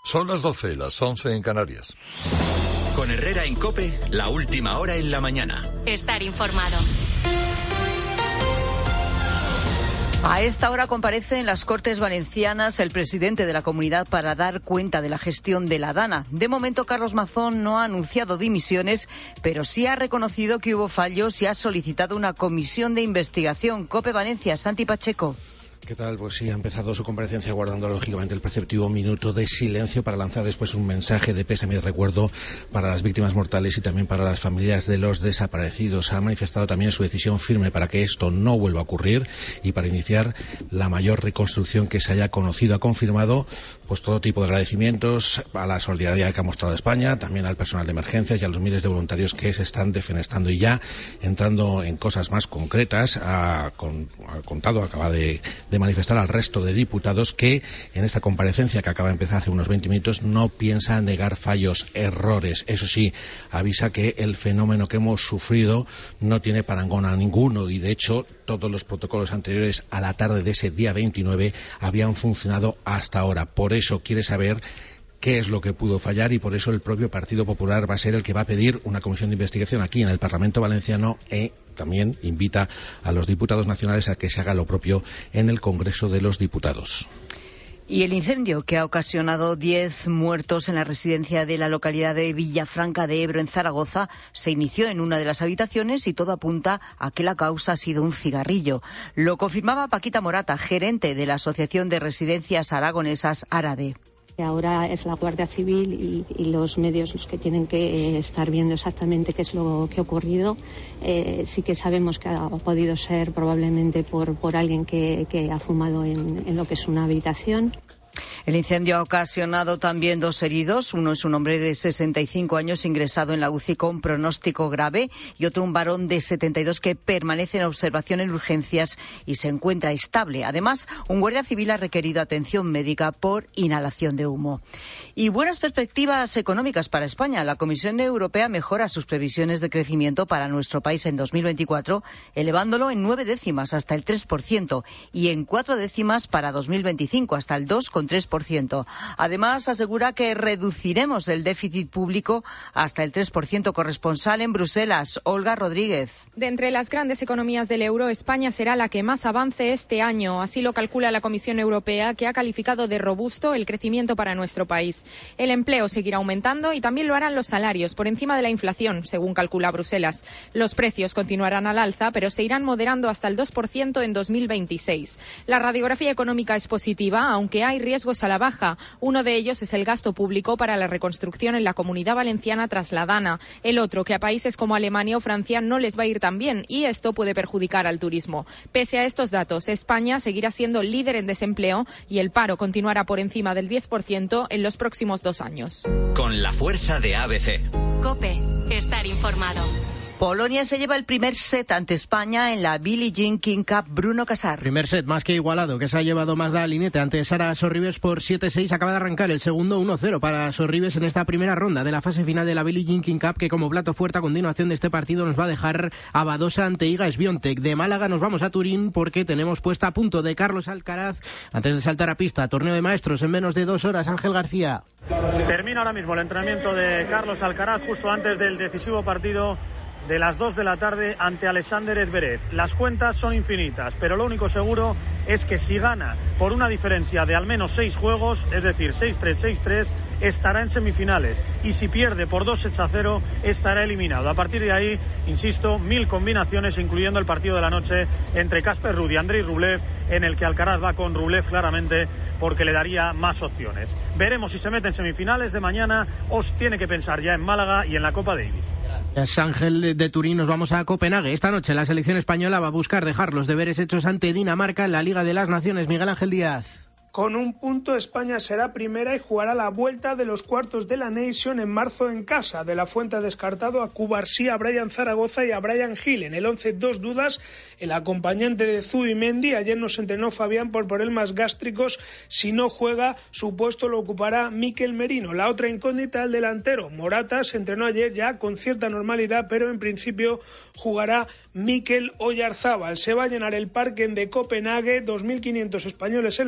Son las 12, las 11 en Canarias. Con Herrera en COPE, la última hora en la mañana. Estar informado. A esta hora comparece en las Cortes Valencianas el presidente de la comunidad para dar cuenta de la gestión de la Dana. De momento, Carlos Mazón no ha anunciado dimisiones, pero sí ha reconocido que hubo fallos y ha solicitado una comisión de investigación. COPE Valencia, Santi Pacheco. ¿Qué tal? Pues sí, ha empezado su comparecencia guardando lógicamente el preceptivo minuto de silencio para lanzar después un mensaje de pésame y recuerdo para las víctimas mortales y también para las familias de los desaparecidos. Ha manifestado también su decisión firme para que esto no vuelva a ocurrir y para iniciar la mayor reconstrucción que se haya conocido. Ha confirmado pues todo tipo de agradecimientos a la solidaridad que ha mostrado España, también al personal de emergencias y a los miles de voluntarios que se están defenestrando. Y ya entrando en cosas más concretas, acaba de manifestar al resto de diputados que en esta comparecencia que acaba de empezar hace unos 20 minutos no piensa negar fallos, errores. Eso sí, avisa que el fenómeno que hemos sufrido no tiene parangón a ninguno y de hecho todos los protocolos anteriores a la tarde de ese día 29 habían funcionado hasta ahora. Por eso quiere saber qué es lo que pudo fallar y por eso el propio Partido Popular va a ser el que va a pedir una comisión de investigación aquí en el Parlamento Valenciano y también invita a los diputados nacionales a que se haga lo propio en el Congreso de los Diputados. Y el incendio que ha ocasionado 10 muertos en la residencia de la localidad de Villafranca de Ebro, en Zaragoza, se inició en una de las habitaciones y todo apunta a que la causa ha sido un cigarrillo. Lo confirmaba Paquita Morata, gerente de la Asociación de Residencias Aragonesas ARADE. Ahora es la Guardia Civil y los medios los que tienen que estar viendo exactamente qué es lo que ha ocurrido. Sí que sabemos que ha podido ser probablemente por alguien que ha fumado en lo que es una habitación. El incendio ha ocasionado también 2 heridos. Uno es un hombre de 65 años ingresado en la UCI con pronóstico grave y otro un varón de 72 que permanece en observación en urgencias y se encuentra estable. Además, un guardia civil ha requerido atención médica por inhalación de humo. Y buenas perspectivas económicas para España. La Comisión Europea mejora sus previsiones de crecimiento para nuestro país en 2024, elevándolo en 9 décimas hasta el 3% y en 4 décimas para 2025 hasta el 2,3%. Además, asegura que reduciremos el déficit público hasta el 3%. Corresponsal en Bruselas, Olga Rodríguez. De entre las grandes economías del euro, España será la que más avance este año. Así lo calcula la Comisión Europea, que ha calificado de robusto el crecimiento para nuestro país. El empleo seguirá aumentando y también lo harán los salarios, por encima de la inflación, según calcula Bruselas. Los precios continuarán al alza, pero se irán moderando hasta el 2% en 2026. La radiografía económica es positiva, aunque hay riesgos a la baja. Uno de ellos es el gasto público para la reconstrucción en la Comunidad Valenciana tras la Dana. El otro, que a países como Alemania o Francia no les va a ir tan bien y esto puede perjudicar al turismo. Pese a estos datos, España seguirá siendo líder en desempleo y el paro continuará por encima del 10% en los próximos 2 años. Con la fuerza de ABC. COPE. Estar informado. Polonia se lleva el primer set ante España en la Billie Jean King Cup. Bruno Casar. Primer set más que igualado que se ha llevado Magda Linette ante Sara Sorribes por 7-6. Acaba de arrancar el segundo 1-0 para Sorribes en esta primera ronda de la fase final de la Billie Jean King Cup, que como plato fuerte a continuación de este partido nos va a dejar a Badosa ante Iga Swiatek. De Málaga nos vamos a Turín porque tenemos puesta a punto de Carlos Alcaraz antes de saltar a pista. Torneo de maestros en menos de 2 horas. Ángel García. Termina ahora mismo el entrenamiento de Carlos Alcaraz justo antes del decisivo partido de las 2 de la tarde ante Alexander Zverev. Las cuentas son infinitas, pero lo único seguro es que si gana por una diferencia de al menos 6 juegos, es decir, 6-3, 6-3, estará en semifinales. Y si pierde por 2-0, estará eliminado. A partir de ahí, insisto, 1000 combinaciones, incluyendo el partido de la noche entre Casper Ruud y Andrei Rublev, en el que Alcaraz va con Rublev claramente porque le daría más opciones. Veremos si se mete en semifinales de mañana o tiene que pensar ya en Málaga y en la Copa Davis. Ángel de Turín, nos vamos a Copenhague. Esta noche la selección española va a buscar dejar los deberes hechos ante Dinamarca en la Liga de las Naciones. Miguel Ángel Díaz. Con un punto, España será primera y jugará la vuelta de los cuartos de la Nation en marzo en casa. De la Fuente ha descartado a Cubarsí, a Brian Zaragoza y a Brian Hill. En el 11, 2 dudas. El acompañante de Zubimendi. Ayer nos entrenó Fabián por problemas gástricos. Si no juega, su puesto lo ocupará Mikel Merino. La otra incógnita, el delantero Morata. Se entrenó ayer ya con cierta normalidad, pero en principio jugará Mikel Oyarzábal. Se va a llenar el Parken de Copenhague. 2.500 españoles en las gradas.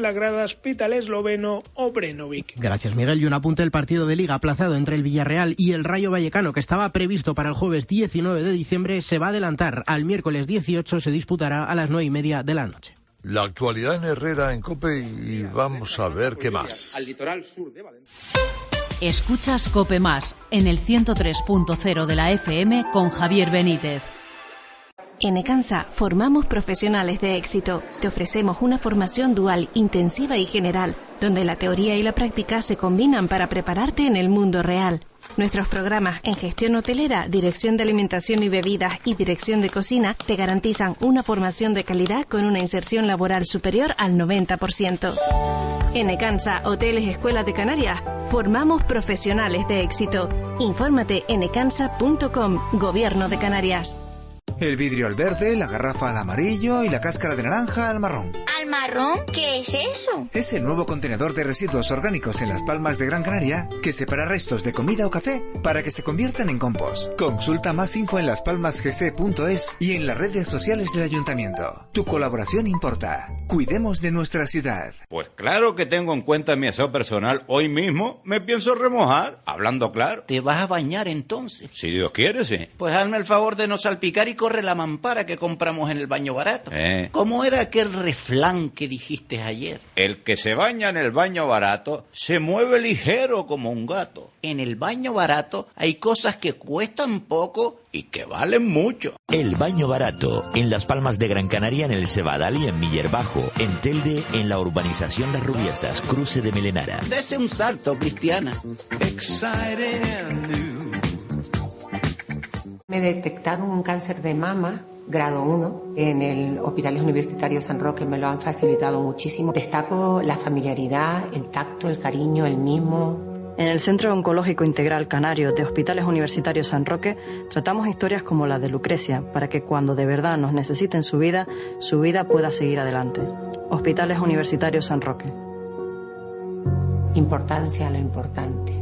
Tiraspol esloveno Obrenovic. Gracias, Miguel. Y un apunte: el partido de Liga aplazado entre el Villarreal y el Rayo Vallecano, que estaba previsto para el jueves 19 de diciembre, se va a adelantar al miércoles 18, se disputará a las 9:30 de la noche. La actualidad en Herrera, en COPE, y vamos a ver qué más. Al litoral sur de Valencia. Escuchas COPE Más en el 103.0 de la FM con Javier Benítez. En Ecansa formamos profesionales de éxito. Te ofrecemos una formación dual, intensiva y general, donde la teoría y la práctica se combinan para prepararte en el mundo real. Nuestros programas en gestión hotelera, dirección de alimentación y bebidas y dirección de cocina te garantizan una formación de calidad con una inserción laboral superior al 90%. En Ecansa, Hoteles Escuela de Canarias, formamos profesionales de éxito. Infórmate en ecansa.com, Gobierno de Canarias. El vidrio al verde, la garrafa al amarillo y la cáscara de naranja al marrón. ¿Al marrón? ¿Qué es eso? Es el nuevo contenedor de residuos orgánicos en Las Palmas de Gran Canaria que separa restos de comida o café para que se conviertan en compost. Consulta más info en laspalmasgc.es y en las redes sociales del ayuntamiento. Tu colaboración importa. Cuidemos de nuestra ciudad. Pues claro que tengo en cuenta mi aseo personal. Hoy mismo me pienso remojar, hablando claro. ¿Te vas a bañar entonces? Si Dios quiere, sí. Pues hazme el favor de no salpicar y corre la mampara que compramos en el baño barato. ¿Cómo era aquel refrán que dijiste ayer? El que se baña en el baño barato se mueve ligero como un gato. En el baño barato hay cosas que cuestan poco y que valen mucho. El baño barato, en Las Palmas de Gran Canaria, en el Cebadal y en Miller Bajo, en Telde, en la urbanización Las Rubiesas, cruce de Melenara. Dese un salto, Cristiana. Me detectaron un cáncer de mama, grado 1, en el Hospital Universitario San Roque. Me lo han facilitado muchísimo. Destaco la familiaridad, el tacto, el cariño, el mimo. En el Centro Oncológico Integral Canario de Hospitales Universitarios San Roque tratamos historias como la de Lucrecia para que cuando de verdad nos necesiten su vida pueda seguir adelante. Hospitales Universitarios San Roque. Importancia a lo importante.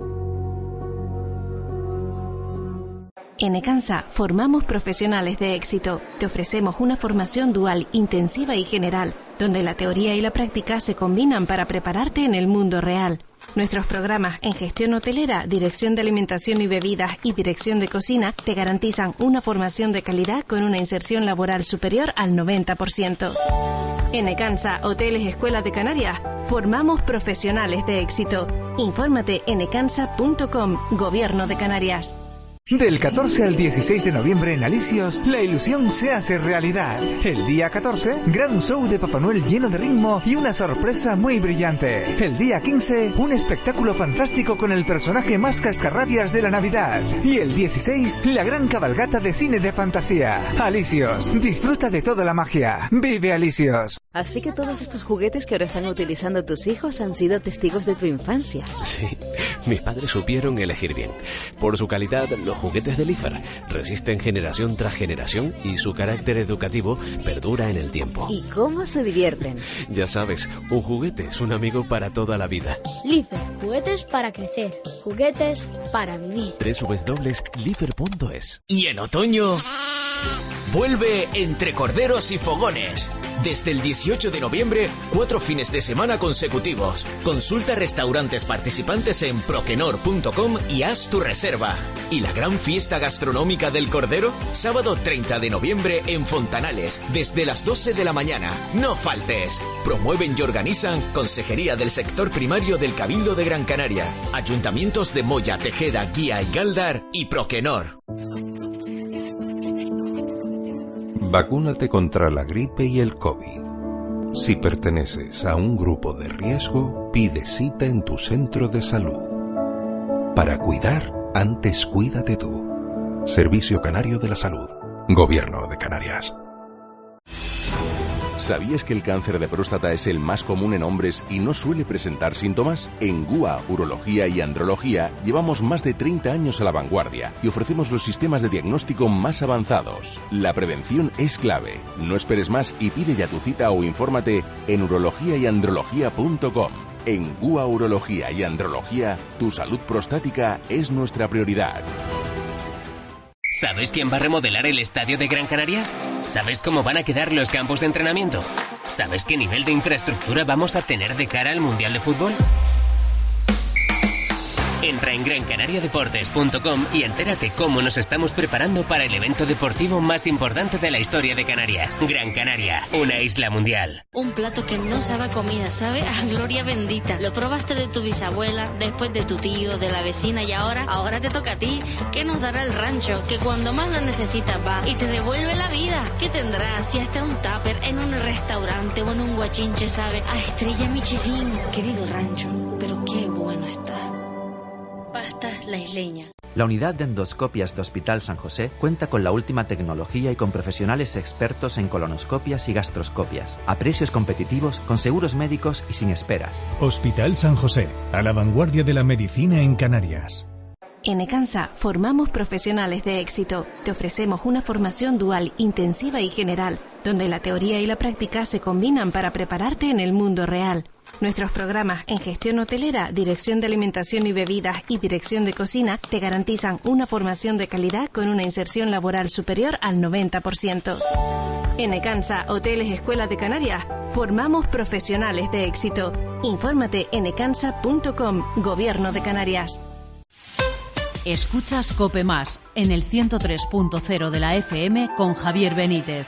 En Ecansa formamos profesionales de éxito. Te ofrecemos una formación dual, intensiva y general, donde la teoría y la práctica se combinan para prepararte en el mundo real. Nuestros programas en gestión hotelera, dirección de alimentación y bebidas y dirección de cocina te garantizan una formación de calidad con una inserción laboral superior al 90%. En Ecansa, Hoteles Escuela de Canarias, formamos profesionales de éxito. Infórmate en ecansa.com, Gobierno de Canarias. Del 14 al 16 de noviembre en Alicios, la ilusión se hace realidad. El día 14, gran show de Papá Noel lleno de ritmo y una sorpresa muy brillante. El día 15, un espectáculo fantástico con el personaje más cascarrabias de la Navidad. Y el 16, la gran cabalgata de cine de fantasía. Alicios, disfruta de toda la magia. Vive Alicios. Así que todos estos juguetes que ahora están utilizando tus hijos han sido testigos de tu infancia. Sí, mis padres supieron elegir bien. Por su calidad, los juguetes de Lifer resisten generación tras generación y su carácter educativo perdura en el tiempo. ¿Y cómo se divierten? Ya sabes, un juguete es un amigo para toda la vida. Lifer, juguetes para crecer, juguetes para vivir. www.lifer.es. Y en otoño vuelve Entre Corderos y Fogones. Desde el 18 de noviembre, 4 fines de semana consecutivos. Consulta restaurantes participantes en proquenor.com y haz tu reserva. ¿Y la gran fiesta gastronómica del Cordero? Sábado 30 de noviembre en Fontanales, desde las 12 de la mañana. No faltes. Promueven y organizan Consejería del Sector Primario del Cabildo de Gran Canaria, Ayuntamientos de Moya, Tejeda, Guía y Galdar y Proquenor. Vacúnate contra la gripe y el COVID. Si perteneces a un grupo de riesgo, pide cita en tu centro de salud. Para cuidar, antes cuídate tú. Servicio Canario de la Salud. Gobierno de Canarias. ¿Sabías que el cáncer de próstata es el más común en hombres y no suele presentar síntomas? En GUA, Urología y Andrología llevamos más de 30 años a la vanguardia y ofrecemos los sistemas de diagnóstico más avanzados. La prevención es clave. No esperes más y pide ya tu cita o infórmate en urologiayandrología.com. En GUA, Urología y Andrología, tu salud prostática es nuestra prioridad. ¿Sabes quién va a remodelar el estadio de Gran Canaria? ¿Sabes cómo van a quedar los campos de entrenamiento? ¿Sabes qué nivel de infraestructura vamos a tener de cara al Mundial de Fútbol? Entra en grancanariadeportes.com y entérate cómo nos estamos preparando para el evento deportivo más importante de la historia de Canarias. Gran Canaria, una isla mundial. Un plato que no sabe a comida, sabe a gloria bendita. Lo probaste de tu bisabuela, después de tu tío, de la vecina y ahora te toca a ti. ¿Qué nos dará el rancho? Que cuando más lo necesitas va y te devuelve la vida. ¿Qué tendrás si hasta un tupper en un restaurante o en un guachinche sabe a estrella Michelin? Querido rancho, pero qué bueno está. Pastas La Isleña. La unidad de endoscopias de Hospital San José cuenta con la última tecnología y con profesionales expertos en colonoscopias y gastroscopias, a precios competitivos, con seguros médicos y sin esperas. Hospital San José, a la vanguardia de la medicina en Canarias. En Ecansa formamos profesionales de éxito. Te ofrecemos una formación dual, intensiva y general, donde la teoría y la práctica se combinan para prepararte en el mundo real. Nuestros programas en gestión hotelera, dirección de alimentación y bebidas y dirección de cocina te garantizan una formación de calidad con una inserción laboral superior al 90%. En Ecansa, Hoteles Escuela de Canarias, formamos profesionales de éxito. Infórmate en ecansa.com, Gobierno de Canarias. Escuchas COPE Más en el 103.0 de la FM con Javier Benítez.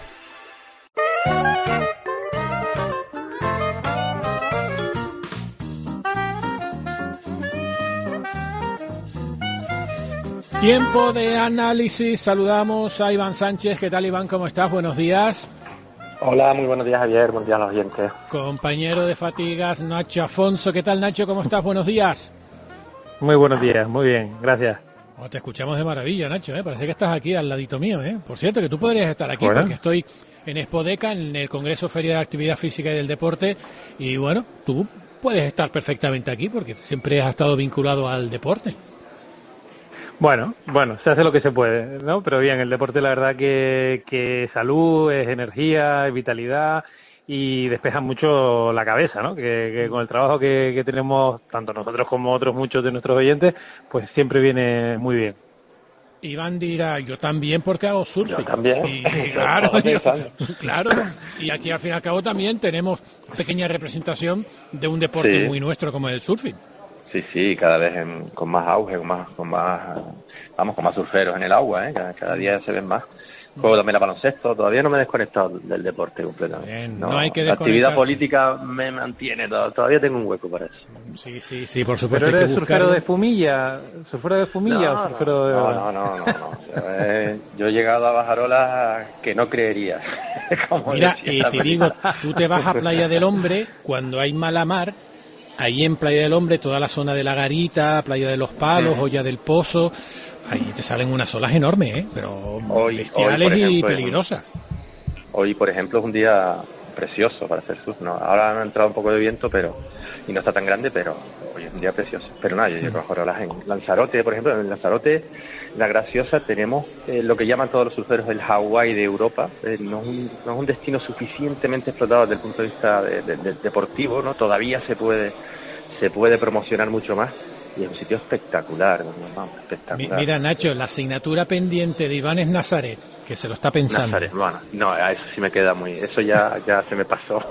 Tiempo de análisis. Saludamos a Iván Sánchez. ¿Qué tal, Iván? ¿Cómo estás? Buenos días. Hola, muy buenos días, Javier. Buenos días a los oyentes. Compañero de fatigas, Nacho Afonso. ¿Qué tal, Nacho? ¿Cómo estás? Buenos días. Muy buenos días, muy bien, gracias. Oh, te escuchamos de maravilla, Nacho, ¿eh? Parece que estás aquí al ladito mío, ¿eh? Por cierto, que tú podrías estar aquí, porque estoy en Expodeca, en el Congreso Feria de la Actividad Física y del Deporte, y bueno, tú puedes estar perfectamente aquí, porque siempre has estado vinculado al deporte. Bueno, se hace lo que se puede, ¿no? Pero bien, el deporte la verdad que salud, es energía, es vitalidad y despeja mucho la cabeza, ¿no? Que con el trabajo que tenemos, tanto nosotros como otros muchos de nuestros oyentes, pues siempre viene muy bien. Iván dirá, yo también porque hago surfing. Yo también. Y claro, claro. Y aquí al fin y al cabo también tenemos pequeña representación de un deporte muy nuestro como el surfing. Sí, cada vez con más auge, con más surferos en el agua, ¿eh? Cada día se ven más. Juego también a baloncesto, todavía no me he desconectado del deporte completamente. No hay que la actividad política me mantiene, todavía tengo un hueco para eso. Sí, por supuesto. ¿Pero eres surfero de fumilla? ¿Surfero de fumilla o surfero de...? No. Yo he llegado a bajar olas que no creería. Mira, y te digo, tú te vas a Playa del Hombre cuando hay mala mar. Ahí en Playa del Hombre, toda la zona de la Garita, Playa de los Palos, Olla del Pozo, ahí te salen unas olas enormes, pero bestiales y peligrosas. Hoy, por ejemplo, es un día precioso para hacer surf, ¿no? Ahora ha entrado un poco de viento, y no está tan grande, pero hoy es un día precioso. Pero nada, yo llego a bajar olas en Lanzarote, por ejemplo. En Lanzarote, La Graciosa, tenemos lo que llaman todos los surferos el Hawái de Europa. No es un destino suficientemente explotado desde el punto de vista deportivo, ¿no? Todavía se puede promocionar mucho más. Y es un sitio espectacular, espectacular. Mira, Nacho, la asignatura pendiente de Iván es Nazaret, que se lo está pensando. Nazaret, bueno, no, a eso sí me queda eso ya se me pasó.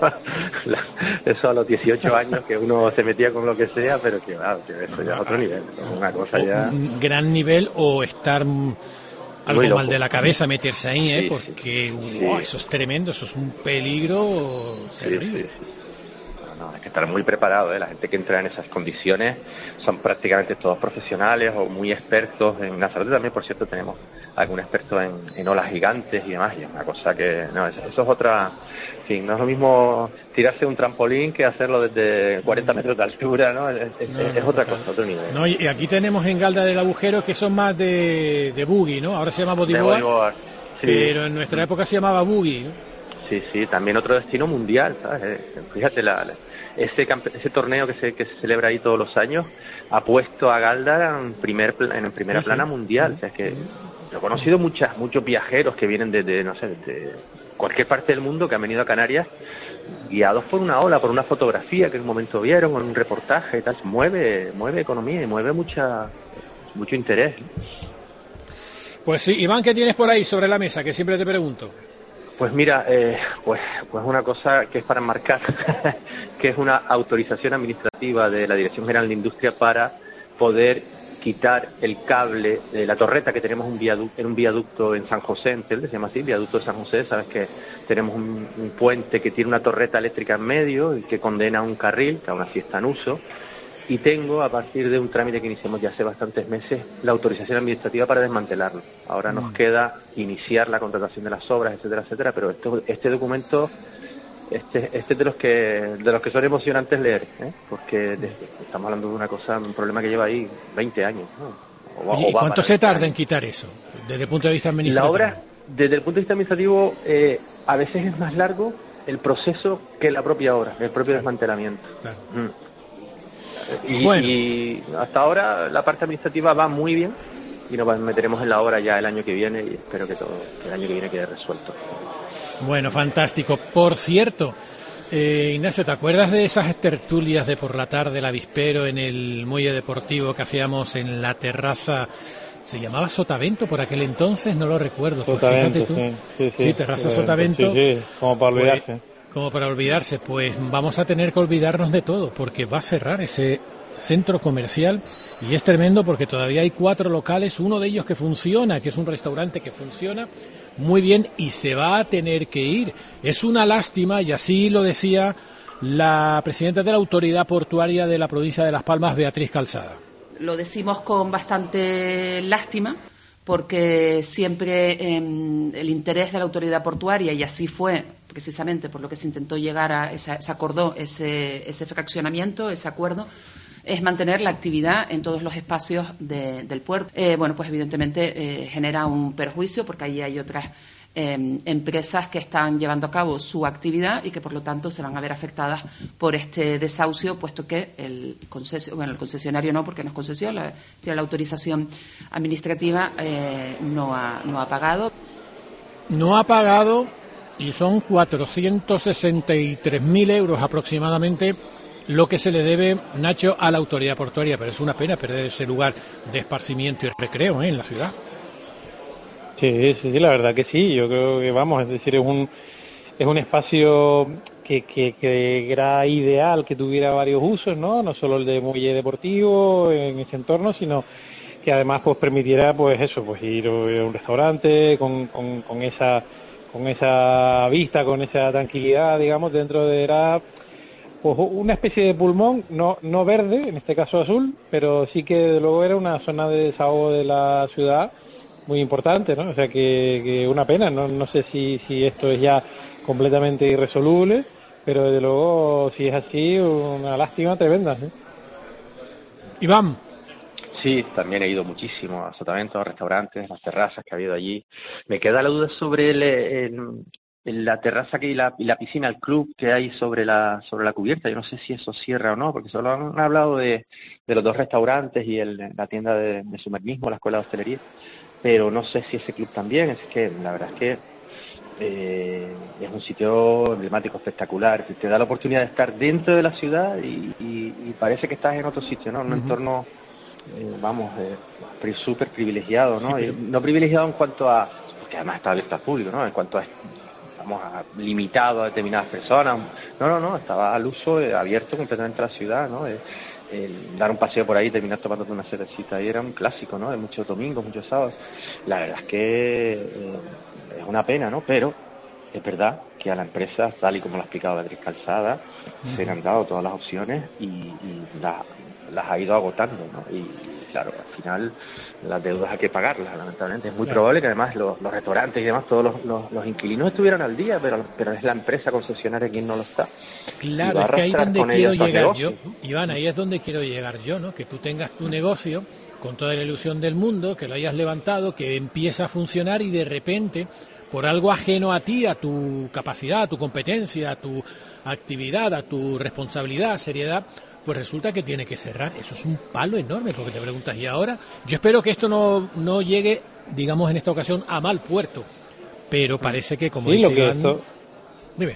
Eso a los 18 años, que uno se metía con lo que sea, pero que eso ya es otro nivel, una cosa ya... Un gran nivel o estar algo mal de la cabeza meterse ahí, porque eso es tremendo, eso es un peligro terrible. Sí. No, hay que estar muy preparado, La gente que entra en esas condiciones son prácticamente todos profesionales o muy expertos. En Lanzarote también, por cierto, tenemos algún experto en olas gigantes y demás, y es una cosa que... No, eso es otra... En fin, no es lo mismo tirarse un trampolín que hacerlo desde 40 metros de altura, ¿no? Es otra cosa, otro nivel. No, y aquí tenemos en Galda del Agujero que son más de boogie, ¿no? Ahora se llama bodyboard, pero en nuestra época se llamaba boogie, ¿no? Sí, también otro destino mundial, ¿sabes? Fíjate, ese torneo que se celebra ahí todos los años ha puesto a Galda en primera plana mundial. O sea, es que yo he conocido muchos viajeros que vienen de cualquier parte del mundo, que han venido a Canarias guiados por una ola, por una fotografía que en un momento vieron, o en un reportaje y tal. Mueve economía y mueve mucho interés. Pues sí, Iván, ¿qué tienes por ahí sobre la mesa? Que siempre te pregunto. Pues mira, pues una cosa que es para enmarcar, que es una autorización administrativa de la Dirección General de Industria para poder quitar el cable de la torreta que tenemos en un viaducto en San José, en Telde, se llama así, viaducto de San José. Sabes que tenemos un puente que tiene una torreta eléctrica en medio y que condena un carril, que aún así está en uso. Y tengo, a partir de un trámite que iniciamos ya hace bastantes meses, la autorización administrativa para desmantelarlo. Ahora nos queda iniciar la contratación de las obras, etcétera, etcétera, pero este documento, este es de los que son emocionantes leer, porque estamos hablando de una cosa, un problema que lleva ahí 20 años, ¿no? ¿Y cuánto se tarda en quitar eso, desde el punto de vista administrativo? La obra, desde el punto de vista administrativo, a veces es más largo el proceso que la propia obra, el propio desmantelamiento. Claro. Y hasta ahora la parte administrativa va muy bien y nos meteremos en la obra ya el año que viene y espero que el año que viene quede resuelto. Bueno, fantástico. Por cierto, Ignacio, ¿te acuerdas de esas tertulias de por la tarde, el avispero, en el muelle deportivo que hacíamos en la terraza? ¿Se llamaba Sotavento por aquel entonces? No lo recuerdo. Sotavento, pues fíjate tú. Sí, terraza Sotavento. Sí, como para olvidarse. Como para olvidarse, pues vamos a tener que olvidarnos de todo, porque va a cerrar ese centro comercial y es tremendo porque todavía hay 4 locales, uno de ellos que funciona, que es un restaurante que funciona muy bien y se va a tener que ir. Es una lástima, y así lo decía la presidenta de la Autoridad Portuaria de la provincia de Las Palmas, Beatriz Calzada. Lo decimos con bastante lástima, porque siempre el interés de la autoridad portuaria, y así fue precisamente por lo que se intentó llegar a se acordó ese fraccionamiento, ese acuerdo, es mantener la actividad en todos los espacios del puerto. Bueno, pues evidentemente genera un perjuicio porque allí hay otras empresas que están llevando a cabo su actividad y que por lo tanto se van a ver afectadas por este desahucio, puesto que el concesionario no, porque no es concesión, tiene la autorización administrativa, no ha pagado. No ha pagado y son 463.000 euros aproximadamente lo que se le debe, Nacho, a la autoridad portuaria, pero es una pena perder ese lugar de esparcimiento y recreo en la ciudad. Sí, la verdad que sí. Yo creo que es decir, es un espacio que era ideal que tuviera varios usos, no solo el de muelle deportivo en ese entorno, sino que además pues permitiera ir a un restaurante con esa vista, con esa tranquilidad, digamos, dentro de pues una especie de pulmón, no verde, en este caso azul, pero sí que de luego era una zona de desahogo de la ciudad muy importante, ¿no? O sea que una pena, no sé si esto es ya completamente irresoluble, pero desde luego si es así, una lástima tremenda, ¿sí? Iván. Sí, también he ido muchísimo a Sotavento, a restaurantes, las terrazas que ha habido allí. Me queda la duda sobre la terraza y la piscina, el club que hay sobre la cubierta. Yo no sé si eso cierra o no, porque solo han hablado de los 2 restaurantes y la tienda de submernismo, la escuela de hostelería, pero no sé si ese club también. Es que la verdad es que es un sitio emblemático, espectacular, que te da la oportunidad de estar dentro de la ciudad y parece que estás en otro sitio, ¿no? En un entorno súper privilegiado, ¿no? Sí, no privilegiado en cuanto a, porque además está abierto al público, ¿no? En cuanto a limitado a determinadas personas. No, estaba al uso, abierto completamente a la ciudad, ¿no? Dar un paseo por ahí y terminar tomándote una cervecita ahí era un clásico, ¿no? De muchos domingos, muchos sábados. La verdad es que es una pena, ¿no? Pero es verdad que a la empresa, tal y como lo ha explicado Beatriz Calzada, se le han dado todas las opciones y las ha ido agotando, ¿no? Y claro, al final las deudas hay que pagarlas, lamentablemente. Es muy probable que además los restaurantes y demás, todos los inquilinos estuvieran al día, pero es la empresa concesionaria quien no lo está. Claro, es que ahí es donde quiero llegar yo, Iván, ahí es donde quiero llegar yo, ¿no? Que tú tengas tu negocio con toda la ilusión del mundo, que lo hayas levantado, que empieza a funcionar y de repente, por algo ajeno a ti, a tu capacidad, a tu competencia, a tu actividad, a tu responsabilidad, seriedad, pues resulta que tiene que cerrar. Eso es un palo enorme, porque te preguntas, ¿y ahora? Yo espero que esto no llegue, digamos, en esta ocasión a mal puerto, pero parece que, como dice Iván, esto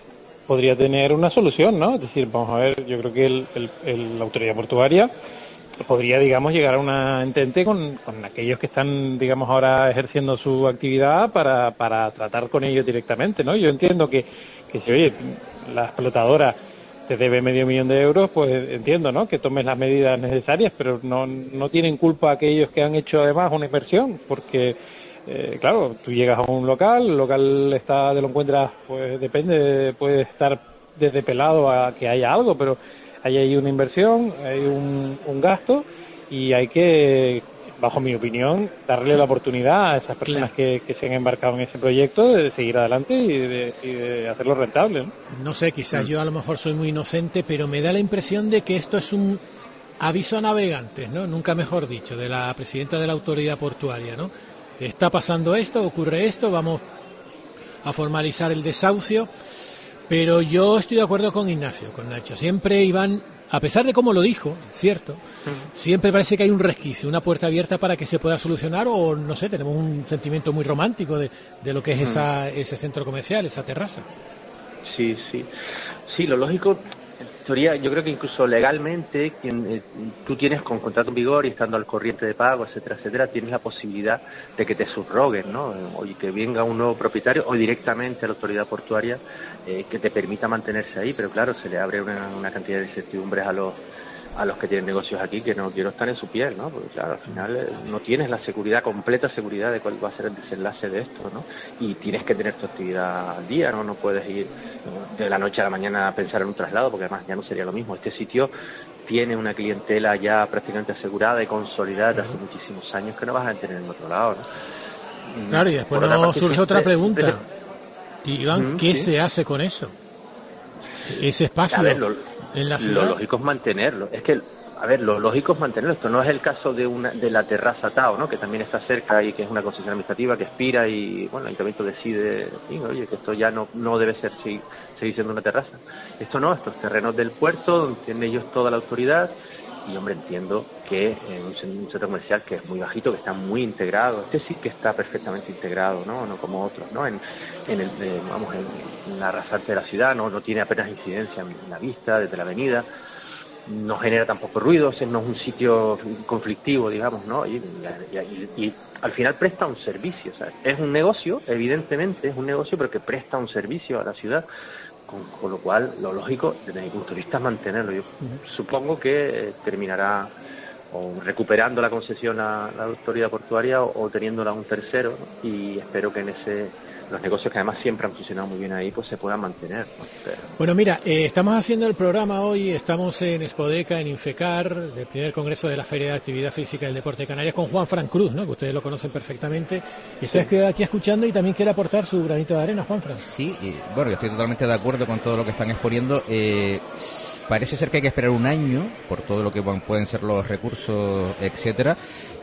podría tener una solución, ¿no? Es decir, vamos a ver, yo creo que la autoridad portuaria podría, digamos, llegar a una entente con aquellos que están, digamos, ahora ejerciendo su actividad para tratar con ellos directamente, ¿no? Yo entiendo que si, oye, la explotadora te debe $500,000 de euros, pues entiendo, ¿no?, que tomes las medidas necesarias, pero no tienen culpa aquellos que han hecho además una inversión, porque claro, tú llegas a un local, el local te lo encuentras, pues depende, puede estar desde pelado a que haya algo, pero hay ahí una inversión, hay un gasto, y hay que, bajo mi opinión, darle la oportunidad a esas personas que se han embarcado en ese proyecto de seguir adelante y de hacerlo rentable, ¿no? No sé, quizás yo a lo mejor soy muy inocente, pero me da la impresión de que esto es un aviso a navegantes, ¿no? Nunca mejor dicho, de la presidenta de la autoridad portuaria, ¿no? Está pasando esto, ocurre esto, vamos a formalizar el desahucio. Pero yo estoy de acuerdo con Ignacio, con Nacho. Siempre iban, a pesar de cómo lo dijo, cierto, siempre parece que hay un resquicio, una puerta abierta para que se pueda solucionar, o no sé, tenemos un sentimiento muy romántico de lo que es ese centro comercial, esa terraza. Sí, lo lógico, en teoría, yo creo que incluso legalmente, tú tienes con contrato en vigor y estando al corriente de pago, etcétera, tienes la posibilidad de que te subroguen, ¿no? O que venga un nuevo propietario o directamente a la autoridad portuaria que te permita mantenerse ahí, pero claro, se le abre una cantidad de incertidumbres a los que tienen negocios aquí, que no quiero estar en su piel, ¿no? Porque claro, al final no tienes la completa seguridad de cuál va a ser el desenlace de esto, ¿no? Y tienes que tener tu actividad al día, ¿no? No puedes ir de la noche a la mañana a pensar en un traslado, porque además ya no sería lo mismo. Este sitio tiene una clientela ya prácticamente asegurada y consolidada desde hace muchísimos años que no vas a tener en otro lado, ¿no? Claro, y después surge otra pregunta. Iván, ¿qué se hace con eso? Ese espacio en la ciudad. Lo lógico es mantenerlo. Es que, lo lógico es mantenerlo. Esto no es el caso de la terraza Tao, ¿no?, que también está cerca y que es una concesión administrativa que expira y, bueno, el ayuntamiento decide, oye, que esto ya no debe ser seguir siendo una terraza. Esto no, estos terrenos del puerto, donde tienen ellos toda la autoridad. Y, hombre, entiendo que en un centro comercial que es muy bajito, que está muy integrado, este sí que está perfectamente integrado, no como otros, ¿no? En la rasante de la ciudad, no tiene apenas incidencia en la vista, desde la avenida, no genera tampoco ruidos, no es un sitio conflictivo, digamos, ¿no? Y al final presta un servicio, ¿sabes? Es un negocio, evidentemente es un negocio, pero que presta un servicio a la ciudad. Con lo cual, lo lógico, desde mi punto de vista, es mantenerlo. Yo supongo que terminará o recuperando la concesión a la autoridad portuaria o teniéndola a un tercero, ¿no? Y espero que los negocios que además siempre han funcionado muy bien ahí, pues se puedan mantener, ¿no? Bueno, mira, estamos haciendo el programa hoy, estamos en Spodeca, en Infecar, del primer congreso de la Feria de Actividad Física del Deporte de Canarias, con Juan Fran Cruz, ¿no?, que ustedes lo conocen perfectamente, y está aquí escuchando y también quiere aportar su granito de arena, Juan Fran. Sí, bueno, yo estoy totalmente de acuerdo con todo lo que están exponiendo. Parece ser que hay que esperar un año por todo lo que pueden ser los recursos, etcétera,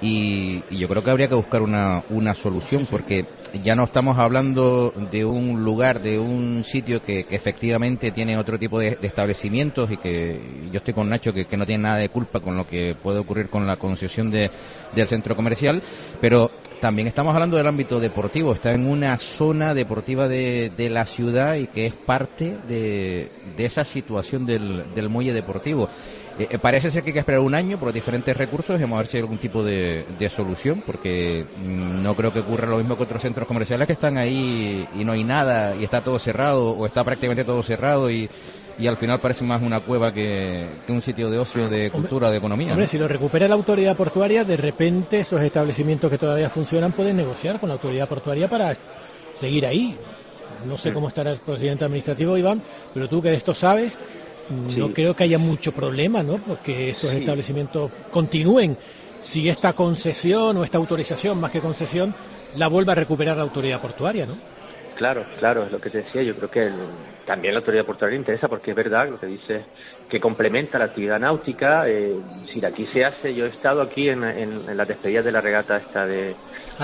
y yo creo que habría que buscar una solución, porque ya no estamos hablando de un lugar, de un sitio que efectivamente tiene otro tipo de establecimientos, y que yo estoy con Nacho que no tiene nada de culpa con lo que puede ocurrir con la concesión del centro comercial, pero también estamos hablando del ámbito deportivo. Está en una zona deportiva de la ciudad y que es parte de esa situación del muelle deportivo. Parece ser que hay que esperar un año por los diferentes recursos y vamos a ver si hay algún tipo de solución, porque no creo que ocurra lo mismo que otros centros comerciales que están ahí y no hay nada y está todo cerrado o está prácticamente todo cerrado y al final parece más una cueva que un sitio de ocio, de cultura, de economía. Hombre, ¿no? Si lo recupera la autoridad portuaria, de repente esos establecimientos que todavía funcionan pueden negociar con la autoridad portuaria para seguir ahí. No sé cómo estará el presidente administrativo, Iván, pero tú que de esto sabes, no creo que haya mucho problema, ¿no?, porque estos establecimientos continúen. Si esta concesión o esta autorización, más que concesión, la vuelva a recuperar la autoridad portuaria, ¿no? Claro, es lo que te decía. Yo creo que también la autoridad portuaria le interesa, porque es verdad lo que dice, que complementa la actividad náutica. Si aquí se hace, yo he estado aquí en la despedida de la regata esta de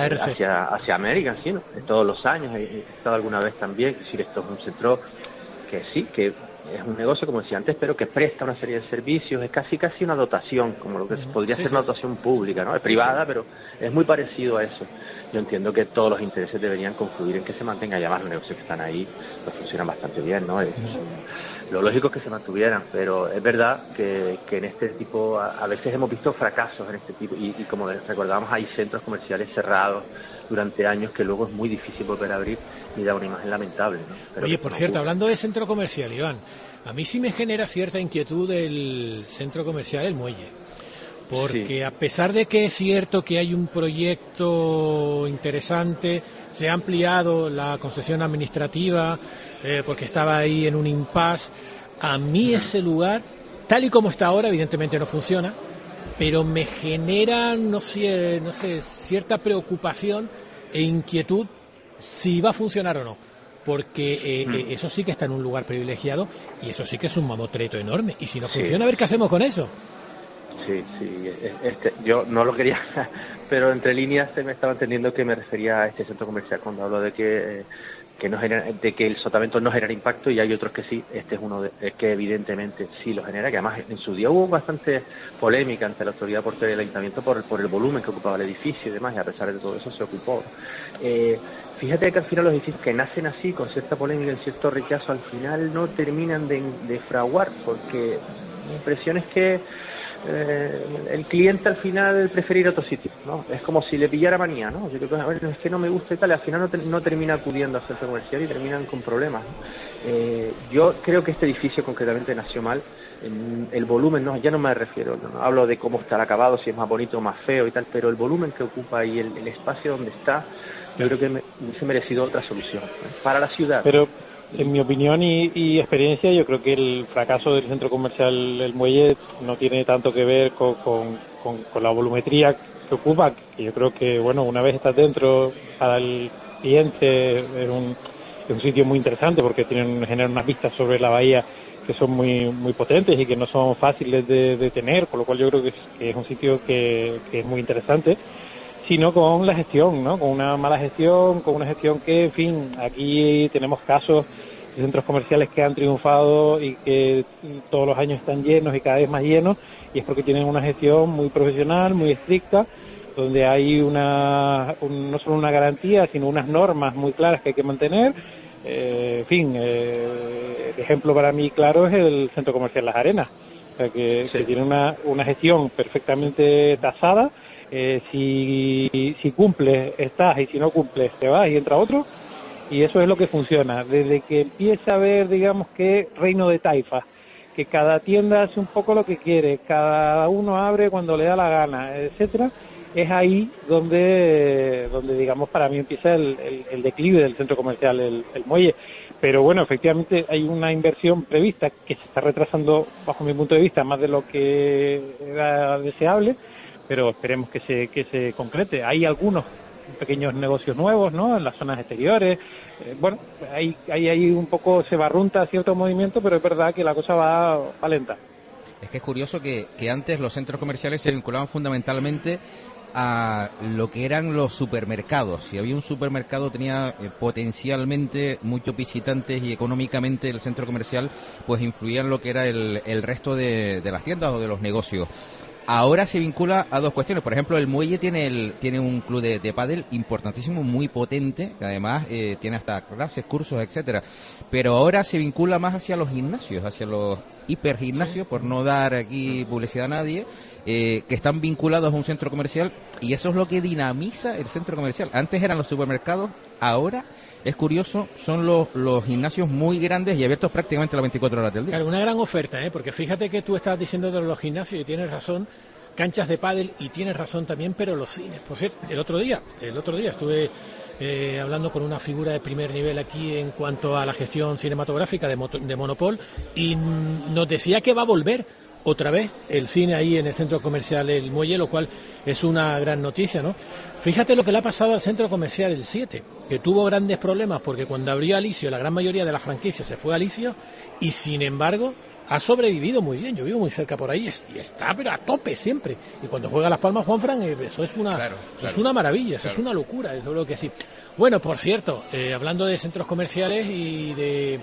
hacia América, sí, ¿no? Todos los años he estado alguna vez también. Es decir, esto es un centro que sí, que es un negocio, como decía antes, pero que presta una serie de servicios, es casi una dotación, como lo que podría ser una dotación pública, ¿no? Es privada, pero es muy parecido a eso. Yo entiendo que todos los intereses deberían confluir en que se mantenga. Además, los negocios que están ahí pues funcionan bastante bien, ¿no? Lo lógico es que se mantuvieran, pero es verdad que en este tipo, a veces hemos visto fracasos en este tipo, y como recordábamos, hay centros comerciales cerrados durante años que luego es muy difícil volver a abrir y da una imagen lamentable, ¿no? Pero oye, por cierto, hablando de centro comercial, Iván, a mí sí me genera cierta inquietud el centro comercial El Muelle, porque a pesar de que es cierto que hay un proyecto interesante, se ha ampliado la concesión administrativa porque estaba ahí en un impasse, a mí ese lugar, tal y como está ahora, evidentemente no funciona, pero me genera, no sé, cierta preocupación e inquietud si va a funcionar o no, porque eso sí que está en un lugar privilegiado y eso sí que es un mamotreto enorme, y si no funciona, a ver qué hacemos con eso. Sí, yo no lo quería, pero entre líneas se me estaba entendiendo que me refería a este centro comercial cuando hablo de que no genera, de que el sotavento no genera impacto, y hay otros que sí. Este es uno que evidentemente sí lo genera, que además en su día hubo bastante polémica ante la autoridad portuaria del ayuntamiento por el volumen que ocupaba el edificio y demás, y a pesar de todo eso se ocupó. Fíjate que al final los edificios que nacen así, con cierta polémica y cierto rechazo, al final no terminan de fraguar, porque mi impresión es que el cliente al final prefiere ir a otro sitio, ¿no? Es como si le pillara manía, ¿no? Yo creo que, a ver, es que no me gusta y tal, y al final no termina acudiendo al centro comercial y terminan con problemas, ¿no? Yo creo que este edificio concretamente nació mal. El volumen, no, ya no me refiero, no hablo de cómo está el acabado, si es más bonito o más feo y tal, pero el volumen que ocupa y el espacio donde está, yo creo que hubiese merecido otra solución, ¿no? Para la ciudad. Pero en mi opinión y experiencia, yo creo que el fracaso del centro comercial El Muelle no tiene tanto que ver con la volumetría que ocupa, que yo creo que, bueno, una vez estás dentro, para el cliente es un sitio muy interesante porque generan unas vistas sobre la bahía que son muy muy potentes y que no son fáciles de tener, por lo cual yo creo que es un sitio que es muy interesante, sino con la gestión, ¿no? Con una mala gestión, con una gestión que, en fin, aquí tenemos casos de centros comerciales que han triunfado y que todos los años están llenos y cada vez más llenos, y es porque tienen una gestión muy profesional, muy estricta, donde hay no solo una garantía, sino unas normas muy claras que hay que mantener. El ejemplo para mí claro es el centro comercial Las Arenas, o sea, que tiene una gestión perfectamente tasada. Si cumples, estás, y si no cumples, te vas y entra otro, y eso es lo que funciona. Desde que empieza a haber, digamos, que reino de taifas, que cada tienda hace un poco lo que quiere, cada uno abre cuando le da la gana, etcétera, es ahí donde digamos, para mí empieza el declive del centro comercial El Muelle. Pero bueno, efectivamente hay una inversión prevista que se está retrasando, bajo mi punto de vista, más de lo que era deseable, pero esperemos que se concrete. Hay algunos pequeños negocios nuevos, ¿no?, en las zonas exteriores. Bueno, ahí un poco se barrunta cierto movimiento, pero es verdad que la cosa va lenta. Es que es curioso que antes los centros comerciales se vinculaban fundamentalmente a lo que eran los supermercados. Si había un supermercado tenía potencialmente muchos visitantes, y económicamente el centro comercial pues influía en lo que era el resto de las tiendas o de los negocios. Ahora se vincula a dos cuestiones. Por ejemplo, el Muelle tiene un club de pádel importantísimo, muy potente, que además tiene hasta clases, cursos, etcétera. Pero ahora se vincula más hacia los gimnasios, hacia los hipergimnasios, por no dar aquí publicidad a nadie, que están vinculados a un centro comercial, y eso es lo que dinamiza el centro comercial. Antes eran los supermercados, ahora es curioso, son los gimnasios muy grandes y abiertos prácticamente las 24 horas del día. Claro, una gran oferta, porque fíjate que tú estabas diciendo de los gimnasios y tienes razón, canchas de pádel, y tienes razón también, pero los cines. Por cierto, el otro día estuve hablando con una figura de primer nivel aquí en cuanto a la gestión cinematográfica de Monopol, y nos decía que va a volver otra vez el cine ahí en el centro comercial El Muelle, lo cual es una gran noticia, ¿no? Fíjate lo que le ha pasado al centro comercial El 7, que tuvo grandes problemas porque cuando abrió Alicio, la gran mayoría de la franquicia se fue a Alicio, y sin embargo ha sobrevivido muy bien. Yo vivo muy cerca por ahí y está pero a tope siempre, y cuando juega Las Palmas Juanfran, eso es una es una maravilla, eso es una locura, eso es lo que sí. Bueno, por cierto, hablando de centros comerciales y de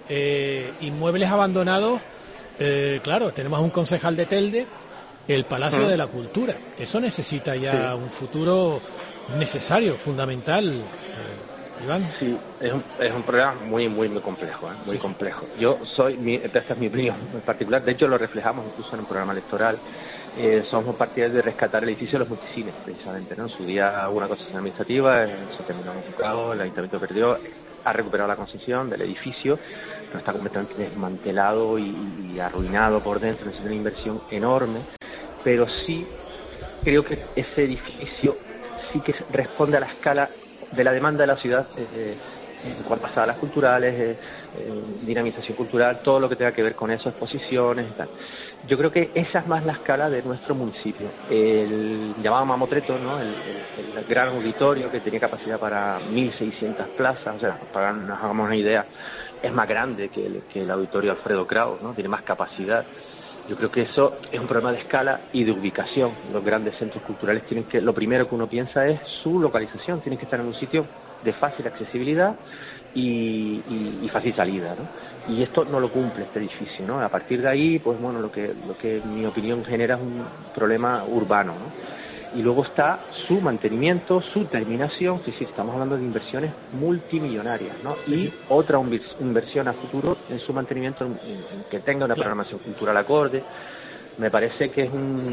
inmuebles abandonados, claro, tenemos un concejal de Telde, el Palacio de la Cultura. Eso necesita ya un futuro necesario, fundamental. Iván. Sí, es un problema muy complejo, muy complejo. Esta es mi opinión en particular, de hecho lo reflejamos incluso en un programa electoral. Somos partidarios de rescatar el edificio de los multicines, precisamente, ¿no? En su día hubo una concesión administrativa, se terminó en juzgado, el ayuntamiento perdió, ha recuperado la concesión del edificio, pero está completamente desmantelado y arruinado por dentro, necesita una inversión enorme, pero sí creo que ese edificio sí que responde a la escala de la demanda de la ciudad en cuanto a salas culturales, dinamización cultural, todo lo que tenga que ver con eso, exposiciones y tal. Yo creo que esa es más la escala de nuestro municipio. El llamado Mamotreto, ¿no? El gran auditorio que tenía capacidad para 1.600 plazas, o sea, para que nos hagamos una idea, es más grande que el auditorio Alfredo Kraus, ¿no? Tiene más capacidad. Yo creo que eso es un problema de escala y de ubicación. Los grandes centros culturales lo primero que uno piensa es su localización, tienen que estar en un sitio de fácil accesibilidad y fácil salida, ¿no? Y esto no lo cumple este edificio, ¿no? A partir de ahí, pues bueno, lo que en mi opinión genera es un problema urbano, ¿no? Y luego está su mantenimiento, su terminación, sí, estamos hablando de inversiones multimillonarias, ¿no? Y otra inversión a futuro en su mantenimiento, en que tenga una programación cultural acorde. Me parece que es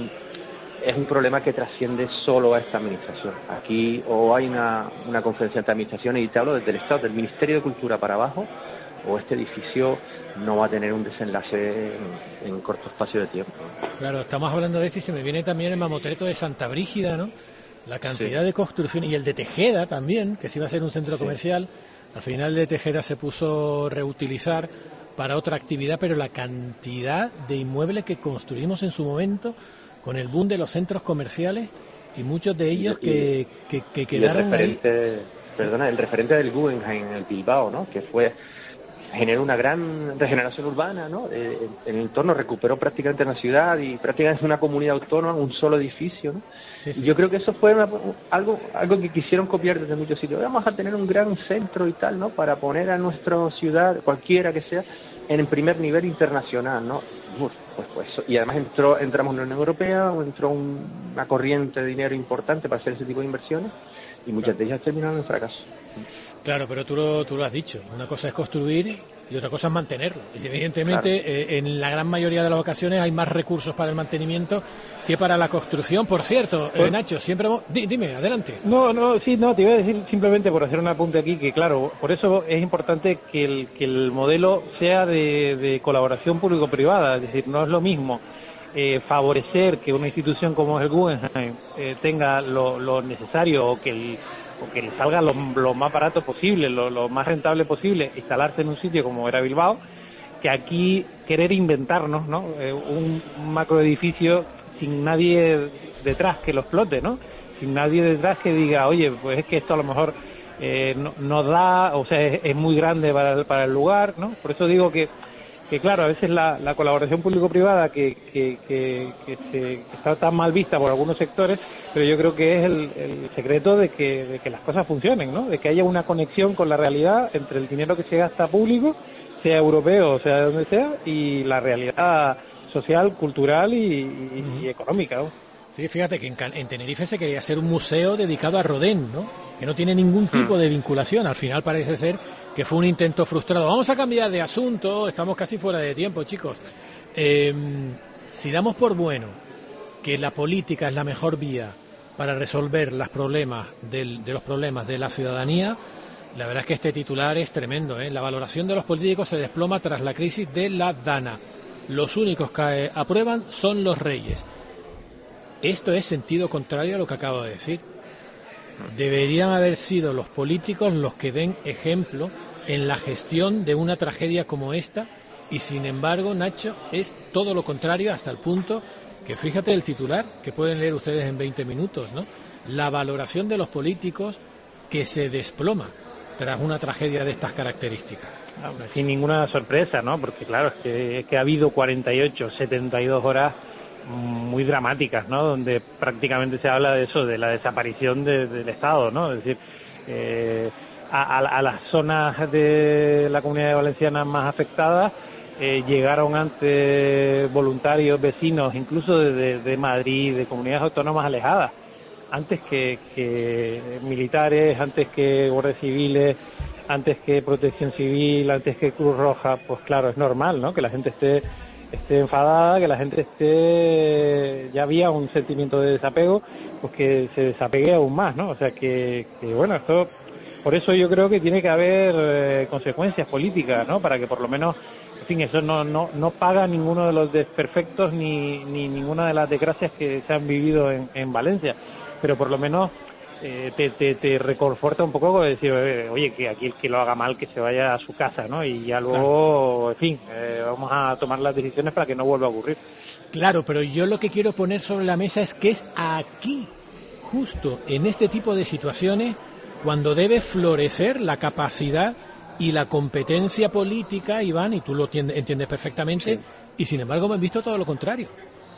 un problema que trasciende solo a esta administración. Aquí o hay una conferencia de administración, y te hablo desde el Estado, del Ministerio de Cultura para abajo, o este edificio no va a tener un desenlace en corto espacio de tiempo. Claro, estamos hablando de eso y se me viene también el Mamotreto de Santa Brígida, ¿no? La cantidad de construcción, y el de Tejeda también, que sí iba a ser un centro comercial. Al final el de Tejeda se puso reutilizar para otra actividad, pero la cantidad de inmuebles que construimos en su momento con el boom de los centros comerciales, y muchos de ellos que quedaron ahí. El referente del Guggenheim en el Bilbao, ¿no? Que generó una gran regeneración urbana, ¿no? En el entorno recuperó prácticamente una ciudad y prácticamente una comunidad autónoma, un solo edificio, ¿no? Sí. Y yo creo que eso fue algo que quisieron copiar desde muchos sitios. Vamos a tener un gran centro y tal, ¿no? Para poner a nuestra ciudad, cualquiera que sea, en el primer nivel internacional, ¿no? Pues, y además entramos en la Unión Europea, entró una corriente de dinero importante para hacer ese tipo de inversiones, y muchas de ellas terminaron en fracaso. Claro, pero tú lo has dicho, una cosa es construir y otra cosa es mantenerlo. Y evidentemente, en la gran mayoría de las ocasiones hay más recursos para el mantenimiento que para la construcción. Por cierto, Nacho, siempre... Dime, adelante. No, te iba a decir simplemente por hacer un apunte aquí, que claro, por eso es importante que el modelo sea de colaboración público-privada, es decir, no es lo mismo favorecer que una institución como es el Guggenheim tenga lo necesario, o que le salga lo más barato posible, lo más rentable posible, instalarse en un sitio como era Bilbao, que aquí querer inventarnos, ¿no? Un macroedificio sin nadie detrás que lo explote, ¿no? Sin nadie detrás que diga, oye, pues es que esto a lo mejor no da, o sea, es muy grande para el lugar, ¿no? Por eso digo que claro, a veces la colaboración público-privada que está tan mal vista por algunos sectores, pero yo creo que es el secreto de que las cosas funcionen, ¿no? De que haya una conexión con la realidad entre el dinero que se gasta público, sea europeo o sea de donde sea, y la realidad social, cultural y económica, ¿no? Sí, fíjate que en Tenerife se quería hacer un museo dedicado a Rodin, ¿no? Que no tiene ningún tipo de vinculación. Al final parece ser que fue un intento frustrado. Vamos a cambiar de asunto, estamos casi fuera de tiempo, chicos. Si damos por bueno que la política es la mejor vía para resolver los problemas de la ciudadanía, la verdad es que este titular es tremendo, ¿eh? La valoración de los políticos se desploma tras la crisis de la Dana. Los únicos que aprueban son los reyes. Esto es sentido contrario a lo que acabo de decir. Deberían haber sido los políticos los que den ejemplo en la gestión de una tragedia como esta, y sin embargo, Nacho, es todo lo contrario, hasta el punto que, fíjate el titular, que pueden leer ustedes en 20 minutos, ¿no? La valoración de los políticos que se desploma tras una tragedia de estas características. Sin ninguna sorpresa, ¿no? Porque claro, es que ha habido 48, 72 horas muy dramáticas, ¿no? Donde prácticamente se habla de eso, de la desaparición del Estado, ¿no? Es decir, a las zonas de la Comunidad Valenciana más afectadas llegaron antes voluntarios, vecinos, incluso de Madrid, de comunidades autónomas alejadas, antes que militares, antes que guardias civiles, antes que protección civil, antes que Cruz Roja, pues claro, es normal, ¿no? Que la gente esté enfadada, que la gente ya había un sentimiento de desapego, pues que se desapegue aún más, ¿no? O sea que bueno, esto, por eso yo creo que tiene que haber consecuencias políticas, ¿no? Para que por lo menos, en fin, eso no paga ninguno de los desperfectos ni ninguna de las desgracias que se han vivido en Valencia, pero por lo menos te reconforta un poco de decir, oye, que aquí el que lo haga mal que se vaya a su casa, ¿no? Y ya luego, en fin, vamos a tomar las decisiones para que no vuelva a ocurrir. Claro, pero yo lo que quiero poner sobre la mesa es que es aquí, justo en este tipo de situaciones, cuando debe florecer la capacidad y la competencia política, Iván, y tú lo entiendes perfectamente, sí. Y sin embargo me han visto todo lo contrario.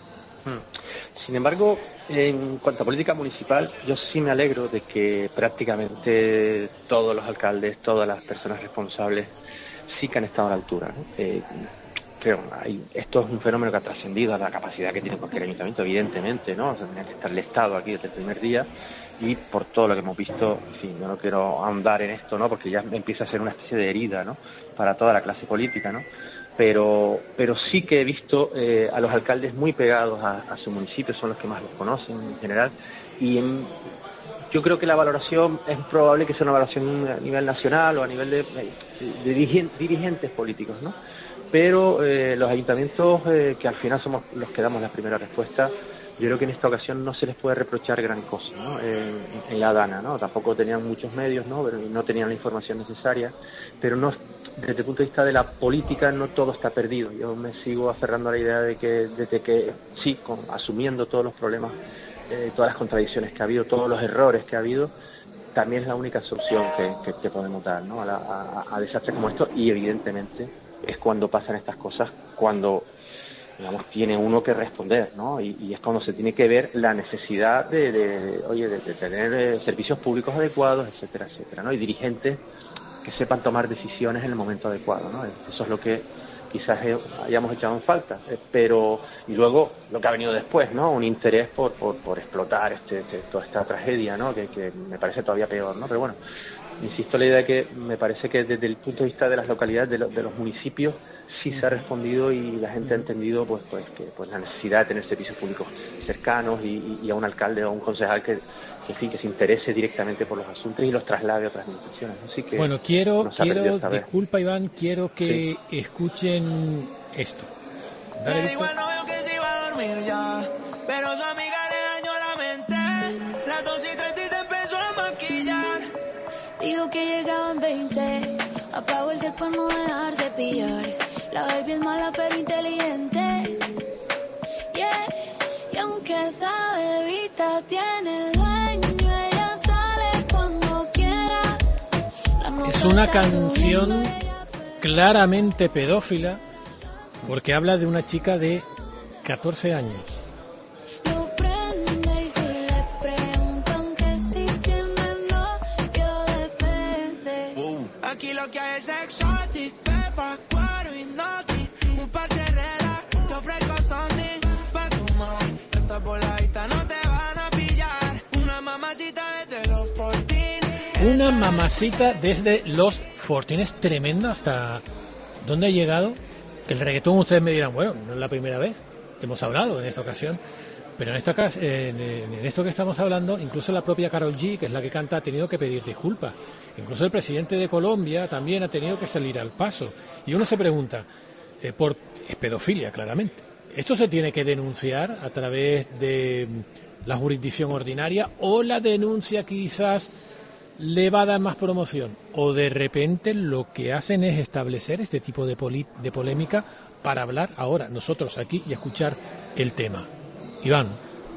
Sin embargo, en cuanto a política municipal, yo sí me alegro de que prácticamente todos los alcaldes, todas las personas responsables sí que han estado a la altura, ¿no? Creo, esto es un fenómeno que ha trascendido a la capacidad que tiene cualquier ayuntamiento, evidentemente, ¿no? O sea, tiene que estar el Estado aquí desde el primer día, y por todo lo que hemos visto, en fin, yo no quiero ahondar en esto, ¿no? Porque ya empieza a ser una especie de herida, ¿no? Para toda la clase política, ¿no? Pero sí que he visto a los alcaldes muy pegados a su municipio, son los que más los conocen en general, y yo creo que la valoración es probable que sea una valoración a nivel nacional o a nivel de dirigentes políticos, ¿no? Pero los ayuntamientos, que al final somos los que damos la primera respuesta, yo creo que en esta ocasión no se les puede reprochar gran cosa, ¿no? En la Dana, ¿no? Tampoco tenían muchos medios, ¿no? Pero no tenían la información necesaria, pero no, desde el punto de vista de la política, no todo está perdido. Yo me sigo aferrando a la idea de que desde que sí, asumiendo todos los problemas, todas las contradicciones que ha habido, todos los errores que ha habido, también es la única solución que podemos dar, ¿no? A desastres como estos, y evidentemente es cuando pasan estas cosas, cuando, digamos, tiene uno que responder, ¿no? Y es cuando se tiene que ver la necesidad de tener servicios públicos adecuados, etcétera, etcétera, ¿no? Y dirigentes que sepan tomar decisiones en el momento adecuado, ¿no? Eso es lo que quizás hayamos echado en falta, pero y luego lo que ha venido después, ¿no? Un interés por explotar toda esta tragedia, ¿no? Que me parece todavía peor, ¿no? Pero bueno, insisto en la idea de que me parece que desde el punto de vista de las localidades, de los municipios, sí se ha respondido y la gente ha entendido pues la necesidad de tener servicios públicos cercanos y a un alcalde o a un concejal que se interese directamente por los asuntos y los traslade a otras administraciones. Así que bueno, disculpa Iván, quiero que escuchen esto. Dale, le digo al novio que se iba a dormir ya, pero su amiga le dañó la mente. Las 2:30 y se empezó a maquillar. Dijo que llegaban 20, apagó el cel para no dejarse pillar. La baby es mala pero inteligente, yeah. Y aunque esa bebita tiene dueño, ella sale cuando quiera. Es una canción claramente pedófila, porque habla de una chica de 14 años. Aquí lo que hay es exotic, pepa, cuero y noti. Un par de reglas, te ofrezco something pa' tu mom. Esta voladita no te van a pillar. Una mamacita desde los 14. Una mamacita desde los 14. Es tremendo hasta dónde ha llegado. Que el reggaetón, ustedes me dirán, bueno, no es la primera vez. Hemos hablado en esta ocasión. Pero en esto que estamos hablando, incluso la propia Karol G, que es la que canta, ha tenido que pedir disculpas. Incluso el presidente de Colombia también ha tenido que salir al paso. Y uno se pregunta, es pedofilia, claramente. ¿Esto se tiene que denunciar a través de la jurisdicción ordinaria o la denuncia quizás le va a dar más promoción? ¿O de repente lo que hacen es establecer este tipo de polémica para hablar ahora nosotros aquí y escuchar el tema? Iván.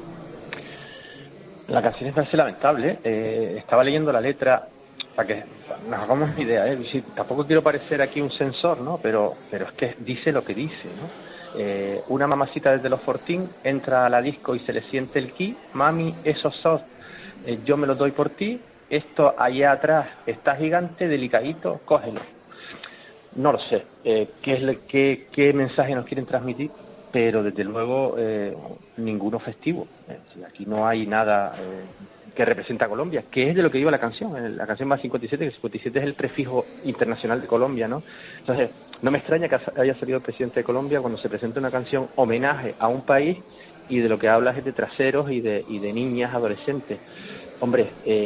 La canción me parece lamentable. Estaba leyendo la letra para que nos hagamos una idea. Sí, tampoco quiero parecer aquí un censor, ¿no? Pero es que dice lo que dice, ¿no? Una mamacita desde los 14 entra a la disco y se le siente el ki. Mami, eso sos. Yo me lo doy por ti. Esto allá atrás está gigante, delicadito, cógelo. No lo sé. ¿Qué mensaje nos quieren transmitir? pero desde luego ninguno festivo. Aquí no hay nada que representa a Colombia, que es de lo que iba la canción. La canción va a 57, que 57 es el prefijo internacional de Colombia, ¿no? Entonces, no me extraña que haya salido el presidente de Colombia cuando se presenta una canción homenaje a un país y de lo que habla es de traseros y de niñas adolescentes. Hombre,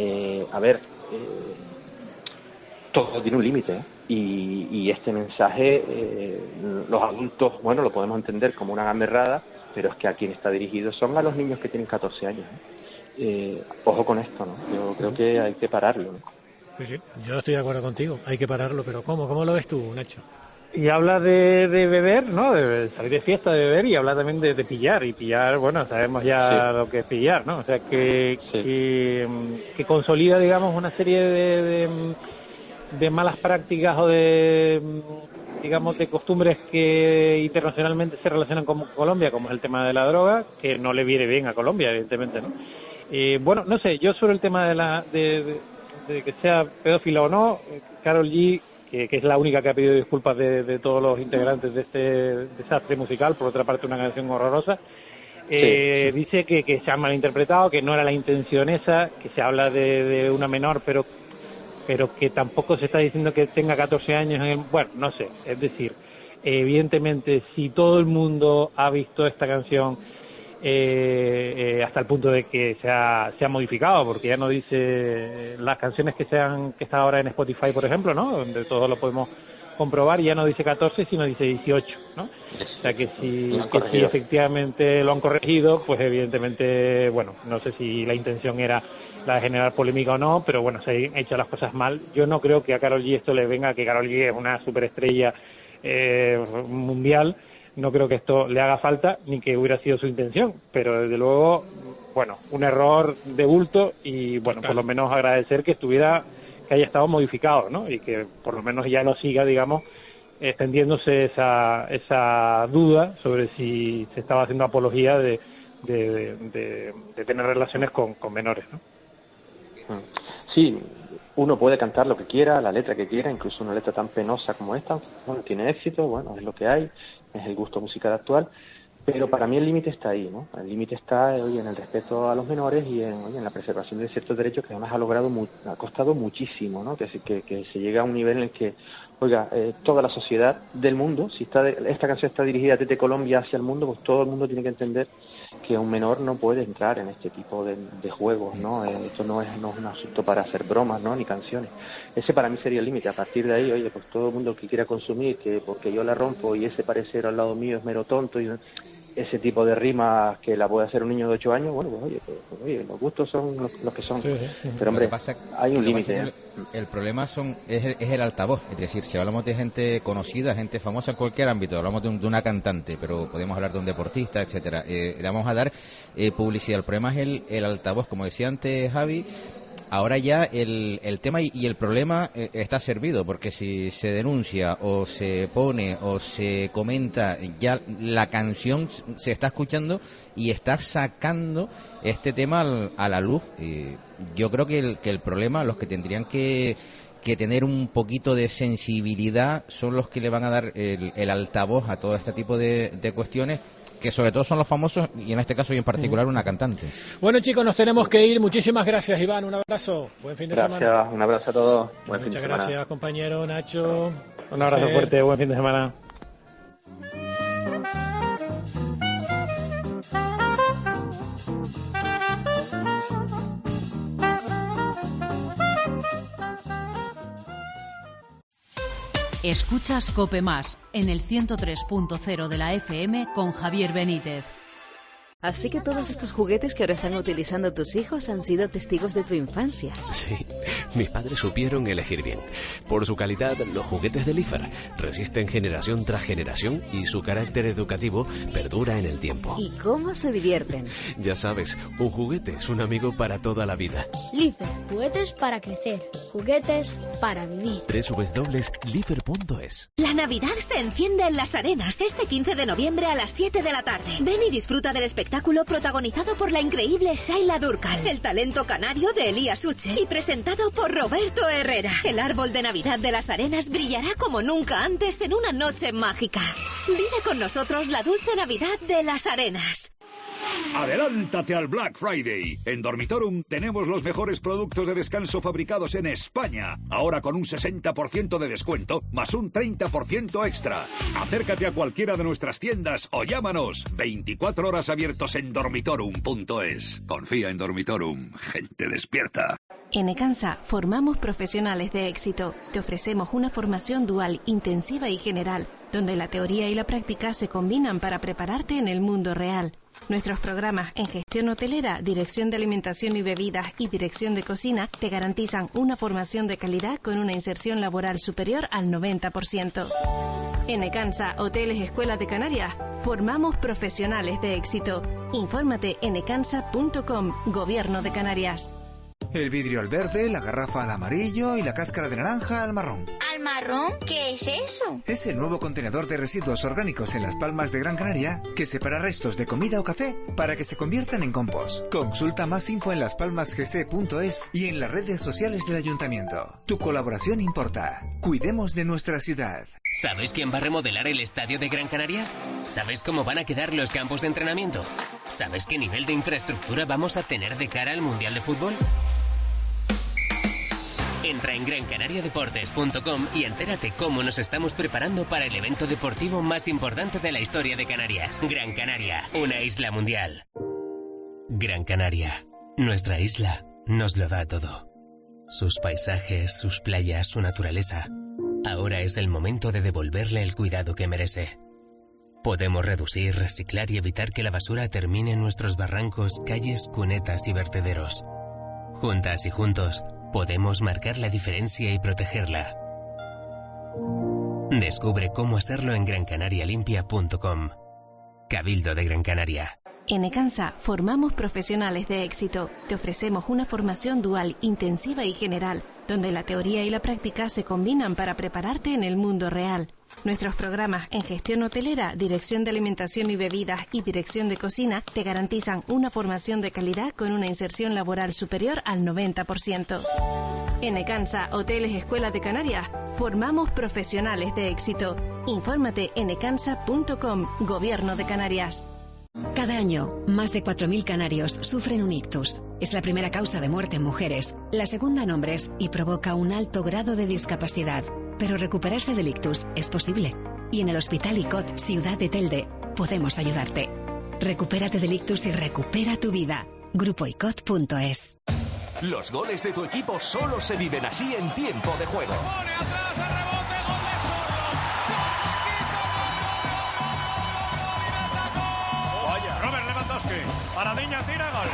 todo tiene un límite, ¿eh? Y este mensaje, los adultos, bueno, lo podemos entender como una gamberrada, pero es que a quien está dirigido son a los niños que tienen 14 años, ¿eh? Ojo con esto, ¿no? Yo creo que hay que pararlo, ¿no? Pues sí, yo estoy de acuerdo contigo, hay que pararlo, pero ¿cómo lo ves tú, Nacho? Y habla de beber, ¿no? De salir de fiesta, de beber, y habla también de pillar. Y pillar, bueno, sabemos ya lo que es pillar, ¿no? O sea, que consolida, digamos, una serie de malas prácticas o de, digamos, de costumbres que internacionalmente se relacionan con Colombia, como es el tema de la droga, que no le viene bien a Colombia, evidentemente, ¿no? Bueno, no sé, yo sobre el tema de que sea pedófila o no, Karol G, que es la única que ha pedido disculpas de todos los integrantes de este desastre musical, por otra parte una canción horrorosa, dice que se ha malinterpretado, que no era la intención esa, que se habla de una menor, pero que tampoco se está diciendo que tenga 14 años. Bueno, no sé, es decir, evidentemente si todo el mundo ha visto esta canción hasta el punto de que se ha modificado, porque ya no dice las canciones que están ahora en Spotify, por ejemplo, ¿no? Donde todos lo podemos comprobar, ya no dice 14, sino dice 18, ¿no? O sea que si efectivamente lo han corregido, pues evidentemente, bueno, no sé si la intención era la de generar polémica o no, pero bueno, se han hecho las cosas mal. Yo no creo que a Karol G esto le venga, que Karol G es una superestrella mundial. No creo que esto le haga falta, ni que hubiera sido su intención, pero desde luego, bueno, un error de bulto y, bueno, por lo menos agradecer que haya estado modificado, ¿no? Y que por lo menos ya no siga, digamos, extendiéndose esa duda sobre si se estaba haciendo apología de tener relaciones con menores, ¿no? Sí, uno puede cantar lo que quiera, la letra que quiera, incluso una letra tan penosa como esta, bueno, tiene éxito, bueno, es lo que hay, es el gusto musical actual, pero para mí el límite está ahí, ¿no? El límite está en el respeto a los menores y en la preservación de ciertos derechos que además ha costado muchísimo, ¿no? Que se llega a un nivel en el que, oiga, toda la sociedad del mundo, si esta canción está dirigida desde Colombia hacia el mundo, pues todo el mundo tiene que entender que un menor no puede entrar en este tipo de juegos, ¿no? Esto no es un asunto para hacer bromas, ¿no? Ni canciones. Ese para mí sería el límite. A partir de ahí, oye, pues todo el mundo que quiera consumir, que porque yo la rompo y ese parecer al lado mío es mero tonto, y ese tipo de rimas que la puede hacer un niño de 8 años, bueno, pues oye, los gustos son los que son. Pero hombre, hay un límite. El problema es el altavoz, es decir, si hablamos de gente conocida, gente famosa en cualquier ámbito, hablamos de una cantante, pero podemos hablar de un deportista, etcétera, le vamos a dar publicidad. El problema es el altavoz, como decía antes Javi. Ahora ya el tema y el problema está servido, porque si se denuncia o se pone o se comenta, ya la canción se está escuchando y está sacando este tema a la luz. Yo creo que el problema, los que tendrían que tener un poquito de sensibilidad son los que le van a dar el altavoz a todo este tipo de cuestiones, que sobre todo son los famosos, y en este caso y en particular una cantante. Bueno, chicos, nos tenemos que ir. Muchísimas gracias, Iván. Un abrazo. Buen fin de semana. Gracias, un abrazo a todos. Muchas gracias, compañero Nacho. Un abrazo fuerte, buen fin de semana. Escuchas COPE Más en el 103.0 de la FM con Javier Benítez. Así que todos estos juguetes que ahora están utilizando tus hijos han sido testigos de tu infancia. Sí, mis padres supieron elegir bien. Por su calidad, los juguetes de Lifar resisten generación tras generación y su carácter educativo perdura en el tiempo. ¿Y cómo se divierten? Ya sabes, un juguete es un amigo para toda la vida. Lifar, juguetes para crecer, juguetes para vivir. www.lifer.es. La Navidad se enciende en Las Arenas este 15 de noviembre a las 7 de la tarde. Ven y disfruta del espectáculo espectáculo protagonizado por la increíble Shaila Durkal, el talento canario de Elías Uche y presentado por Roberto Herrera. El árbol de Navidad de las Arenas brillará como nunca antes en una noche mágica. Vive con nosotros la dulce Navidad de las Arenas. Adelántate al Black Friday. En Dormitorum tenemos los mejores productos de descanso fabricados en España. Ahora con un 60% de descuento, más un 30% extra. Acércate a cualquiera de nuestras tiendas o llámanos. 24 horas abiertos en dormitorum.es. Confía en Dormitorum. Gente despierta. En Ecansa formamos profesionales de éxito. Te ofrecemos una formación dual, intensiva y general, donde la teoría y la práctica se combinan para prepararte en el mundo real. Nuestros programas en gestión hotelera, dirección de alimentación y bebidas y dirección de cocina te garantizan una formación de calidad con una inserción laboral superior al 90%. En Ecansa, Hoteles Escuela de Canarias, formamos profesionales de éxito. Infórmate en ecansa.com, Gobierno de Canarias. El vidrio al verde, la garrafa al amarillo y la cáscara de naranja al marrón. ¿Al marrón? ¿Qué es eso? Es el nuevo contenedor de residuos orgánicos en Las Palmas de Gran Canaria que separa restos de comida o café para que se conviertan en compost. Consulta más info en laspalmasgc.es y en las redes sociales del Ayuntamiento. Tu colaboración importa. Cuidemos de nuestra ciudad. ¿Sabes quién va a remodelar el estadio de Gran Canaria? ¿Sabes cómo van a quedar los campos de entrenamiento? ¿Sabes qué nivel de infraestructura vamos a tener de cara al Mundial de Fútbol? Entra en grancanariadeportes.com y entérate cómo nos estamos preparando para el evento deportivo más importante de la historia de Canarias. Gran Canaria, una isla mundial. Gran Canaria, nuestra isla, nos lo da todo. Sus paisajes, sus playas, su naturaleza. Ahora es el momento de devolverle el cuidado que merece. Podemos reducir, reciclar y evitar que la basura termine en nuestros barrancos, calles, cunetas y vertederos. Juntas y juntos, podemos marcar la diferencia y protegerla. Descubre cómo hacerlo en grancanarialimpia.com. Cabildo de Gran Canaria. En Ecansa formamos profesionales de éxito. Te ofrecemos una formación dual, intensiva y general, donde la teoría y la práctica se combinan para prepararte en el mundo real. Nuestros programas en gestión hotelera, dirección de alimentación y bebidas y dirección de cocina te garantizan una formación de calidad con una inserción laboral superior al 90%. En Ecansa, Hoteles Escuela de Canarias, formamos profesionales de éxito. Infórmate en ecansa.com, Gobierno de Canarias. Cada año, más de 4.000 canarios sufren un ictus. Es la primera causa de muerte en mujeres, la segunda en hombres y provoca un alto grado de discapacidad. Pero recuperarse del ictus es posible. Y en el Hospital ICOT Ciudad de Telde podemos ayudarte. Recupérate del ictus y recupera tu vida. Grupoicot.es. Los goles de tu equipo solo se viven así en tiempo de juego. Vaya, Robert Lewandowski. Paradiña tira, gol.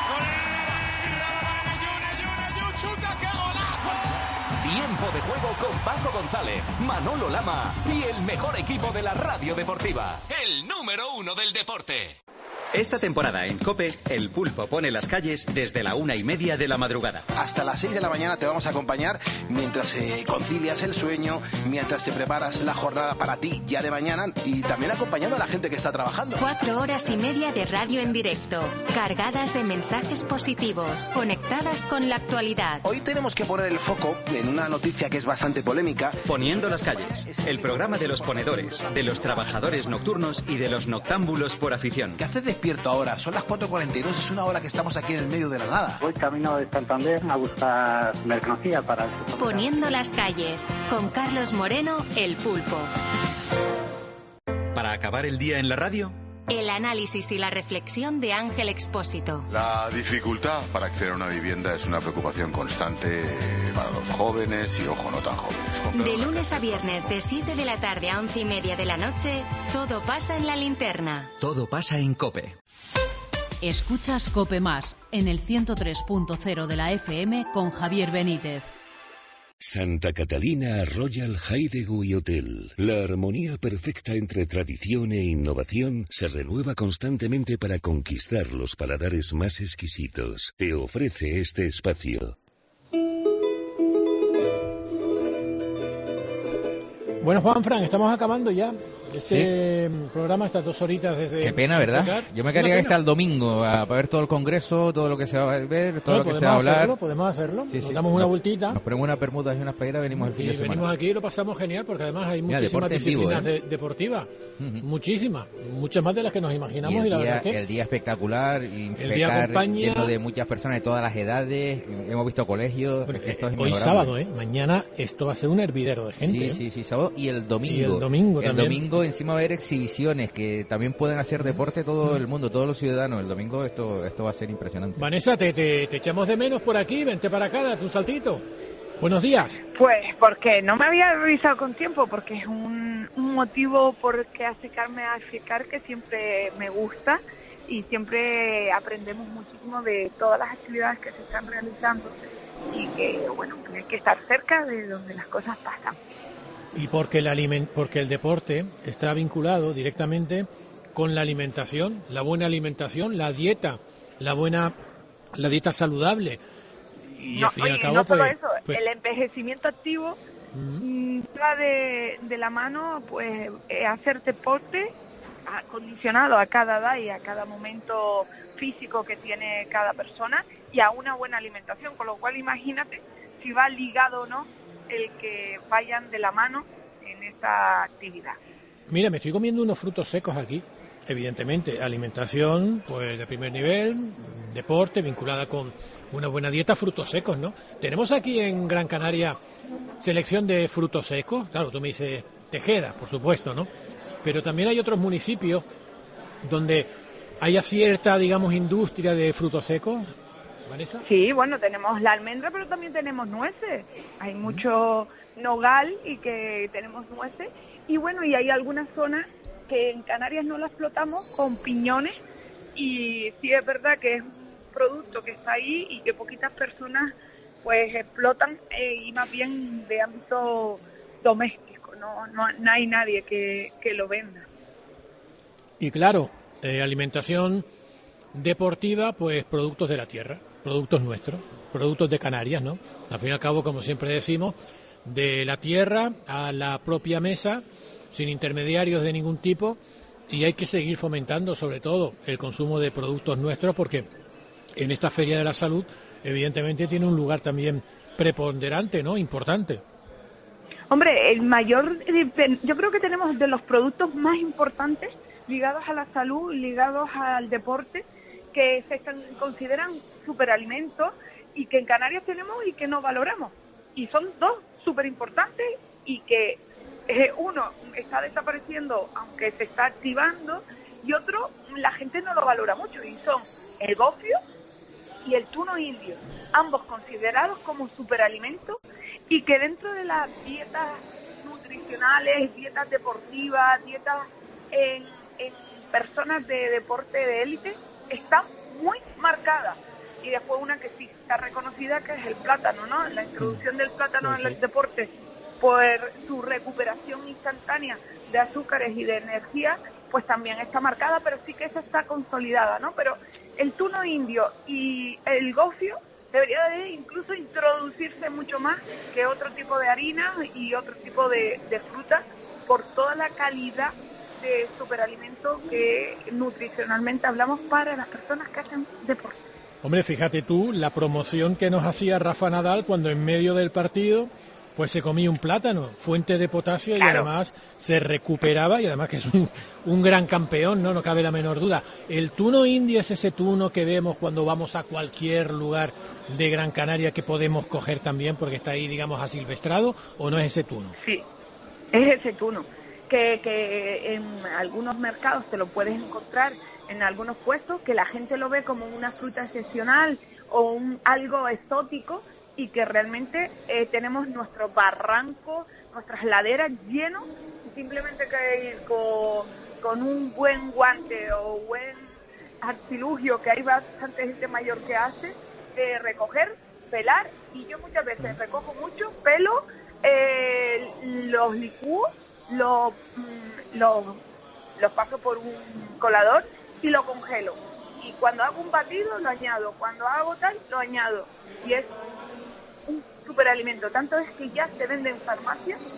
¡Chuta, qué golazo! Tiempo de juego con Paco González, Manolo Lama y el mejor equipo de la radio deportiva. El número 1 del deporte. Esta temporada en COPE, el Pulpo pone las calles desde la 1:30 de la madrugada. Hasta las 6 de la mañana te vamos a acompañar mientras concilias el sueño, mientras te preparas la jornada para ti ya de mañana y también acompañando a la gente que está trabajando. 4 horas y media de radio en directo, cargadas de mensajes positivos, conectadas con la actualidad. Hoy tenemos que poner el foco en una noticia que es bastante polémica. Poniendo las calles, el programa de los ponedores, de los trabajadores nocturnos y de los noctámbulos por afición. ¿Qué haces despierto ahora? Son las 4:42, es una hora que estamos aquí en el medio de la nada. Voy camino de Santander a buscar mercancía para... Poniendo las calles, con Carlos Moreno, el Pulpo. Para acabar el día en la radio, el análisis y la reflexión de Ángel Expósito. La dificultad para acceder a una vivienda es una preocupación constante para los jóvenes y, ojo, no tan jóvenes. De lunes a viernes, de 7 de la tarde a 11:30 de la noche, todo pasa en la linterna. todo pasa en COPE. Escuchas COPE Más en el 103.0 de la FM con Javier Benítez. Santa Catalina Royal Hideaway Hotel. La armonía perfecta entre tradición e innovación se renueva constantemente para conquistar los paladares más exquisitos. Te ofrece este espacio. Bueno, Juanfran, estamos acabando ya. Este programa, estas 2 horitas desde... Qué pena, ¿verdad? Yo me quedaría hasta el domingo para ver todo el congreso, todo lo que se va a ver, todo lo que se va a hablar. Podemos hacerlo. Nos damos una vueltita. Nos ponemos unas bermudas y unas playeras, venimos el fin de semana. Venimos aquí y lo pasamos genial, porque además hay muchísimas disciplinas deportivas. Muchísimas. Muchas más de las que nos imaginamos. El día espectacular, infectar, lleno de muchas personas de todas las edades. Hemos visto colegios. Hoy sábado, mañana esto va a ser un hervidero de gente. Sí, sábado y el domingo. El domingo encima va a haber exhibiciones que también pueden hacer deporte todo el mundo, todos los ciudadanos. El domingo esto va a ser impresionante. Vanessa, te echamos de menos por aquí, vente para acá, date un saltito. Buenos días. Pues porque no me había revisado con tiempo, porque es un motivo por que acercarme a FECAR que siempre me gusta y siempre aprendemos muchísimo de todas las actividades que se están realizando y que, bueno, hay que estar cerca de donde las cosas pasan. Y porque el deporte está vinculado directamente con la alimentación, la buena alimentación, la dieta saludable. Y al fin y al cabo, no solo eso, el envejecimiento activo va de la mano, pues hacer deporte acondicionado a cada edad y a cada momento físico que tiene cada persona y a una buena alimentación, con lo cual imagínate si va ligado o no el que vayan de la mano en esta actividad. Mira, me estoy comiendo unos frutos secos aquí. Evidentemente, alimentación pues de primer nivel, deporte vinculada con una buena dieta, frutos secos, ¿no? Tenemos aquí en Gran Canaria selección de frutos secos. Claro, tú me dices Tejeda, por supuesto, ¿no? Pero también hay otros municipios donde haya cierta, digamos, industria de frutos secos. ¿Vanessa? Sí, bueno, tenemos la almendra, pero también tenemos nueces. Hay mucho nogal y que tenemos nueces. Y bueno, y hay algunas zonas que en Canarias no las explotamos con piñones y sí es verdad que es un producto que está ahí y que poquitas personas pues explotan y más bien de ámbito doméstico, no hay nadie que lo venda. Y claro, alimentación deportiva, pues productos de la tierra, productos nuestros, productos de Canarias, ¿no? Al fin y al cabo, como siempre decimos, de la tierra a la propia mesa, sin intermediarios de ningún tipo, y hay que seguir fomentando sobre todo el consumo de productos nuestros, porque en esta Feria de la Salud evidentemente tiene un lugar también preponderante, ¿no? Importante. Hombre, yo creo que tenemos de los productos más importantes ligados a la salud, ligados al deporte, que se consideran superalimentos y que en Canarias tenemos y que no valoramos. Y son dos súper importantes y que uno está desapareciendo aunque se está activando y otro la gente no lo valora mucho y son el gofio y el tuno indio, ambos considerados como superalimentos y que dentro de las dietas nutricionales, dietas deportivas, dietas en personas de deporte de élite están muy marcadas. Y después una que sí está reconocida, que es el plátano, ¿no? La introducción del plátano en el deporte por su recuperación instantánea de azúcares y de energía, pues también está marcada, pero sí que esa está consolidada, ¿no? Pero el tuno indio y el gofio debería de incluso introducirse mucho más que otro tipo de harina y otro tipo de fruta por toda la calidad de superalimento que nutricionalmente hablamos para las personas que hacen deporte. Hombre, fíjate tú, la promoción que nos hacía Rafa Nadal cuando en medio del partido pues se comía un plátano, fuente de potasio, claro. Y además se recuperaba y además que es un gran campeón, no cabe la menor duda. El tuno indio es ese tuno que vemos cuando vamos a cualquier lugar de Gran Canaria que podemos coger también porque está ahí, digamos, asilvestrado, ¿o no es ese tuno? Sí, es ese tuno, que en algunos mercados te lo puedes encontrar en algunos puestos, que la gente lo ve como una fruta excepcional o algo exótico, y que realmente tenemos nuestro barranco, nuestras laderas llenos, y simplemente hay que ir con un buen guante o buen artilugio, que hay bastante gente mayor que hace, recoger, pelar, y yo muchas veces recojo mucho, pelo, los licúo, los paso por un colador y lo congelo. Y cuando hago un batido lo añado, cuando hago tal lo añado, y es un superalimento. Tanto es que ya se vende en farmacias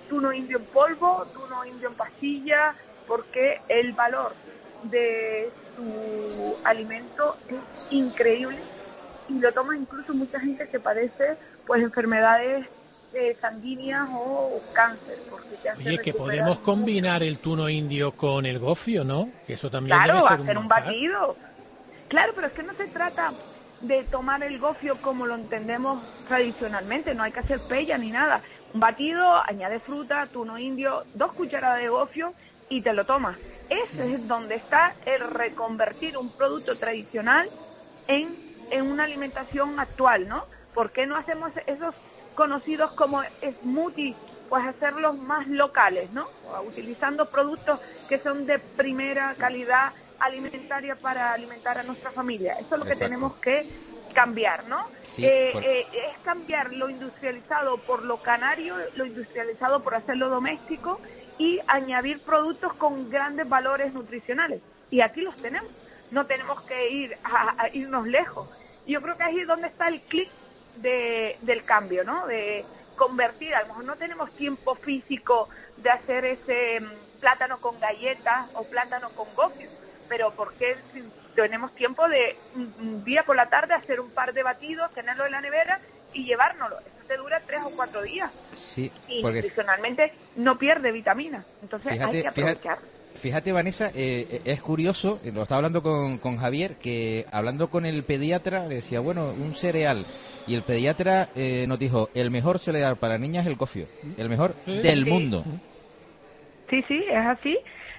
tuno indio en polvo, tuno indio en pastilla, porque el valor de su alimento es increíble y lo toma incluso mucha gente que padece pues enfermedades sanguíneas o cáncer, porque te hace que podemos combinar el tuno indio con el gofio, ¿no? Que eso también claro, debe ser hacer un batido. Claro, pero es que no se trata de tomar el gofio como lo entendemos tradicionalmente, no hay que hacer pella ni nada. Un batido, añade fruta, tuno indio, 2 cucharadas de gofio y te lo tomas. Ese es donde está el reconvertir un producto tradicional en una alimentación actual, ¿no? ¿Por qué no hacemos esos conocidos como smoothies? Pues hacerlos más locales, ¿no? Utilizando productos que son de primera calidad alimentaria para alimentar a nuestra familia. Eso es lo que tenemos que cambiar, ¿no? Sí, es cambiar lo industrializado por lo canario, lo industrializado por hacerlo doméstico y añadir productos con grandes valores nutricionales. Y aquí los tenemos. No tenemos que irnos lejos. Yo creo que ahí es donde está el clic del cambio, ¿no? De convertir, a lo mejor no tenemos tiempo físico de hacer ese plátano con galletas o plátano con gofio, pero porque tenemos tiempo de un día por la tarde hacer un par de batidos, tenerlo en la nevera y llevárnoslo. Eso te dura 3 o 4 días. Sí, y porque nutricionalmente no pierde vitaminas. Entonces hay que aprovechar. Fíjate, Vanessa, es curioso, lo estaba hablando con Javier, que hablando con el pediatra le decía, bueno, un cereal, y el pediatra nos dijo, el mejor cereal para niñas es el gofio, el mejor del mundo. Sí, es así.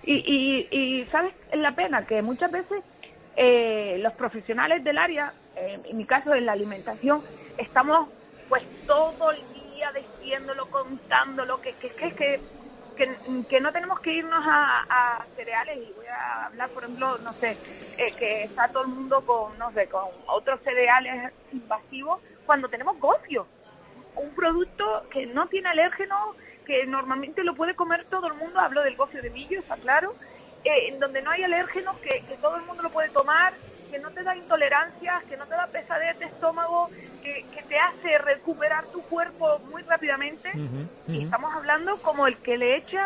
Y ¿sabes la pena? Que muchas veces los profesionales del área, en mi caso en la alimentación, estamos pues todo el día diciéndolo, contándolo, que no tenemos que irnos a cereales, y voy a hablar, por ejemplo, no sé, que está todo el mundo con otros cereales invasivos, cuando tenemos gofio, un producto que no tiene alérgenos, que normalmente lo puede comer todo el mundo. Hablo del gofio de millo, está claro, en donde no hay alérgenos, que todo el mundo lo puede tomar, que no te da intolerancias, que no te da pesadez de estómago, que te hace recuperar tu cuerpo muy rápidamente. Y estamos hablando como el que le echa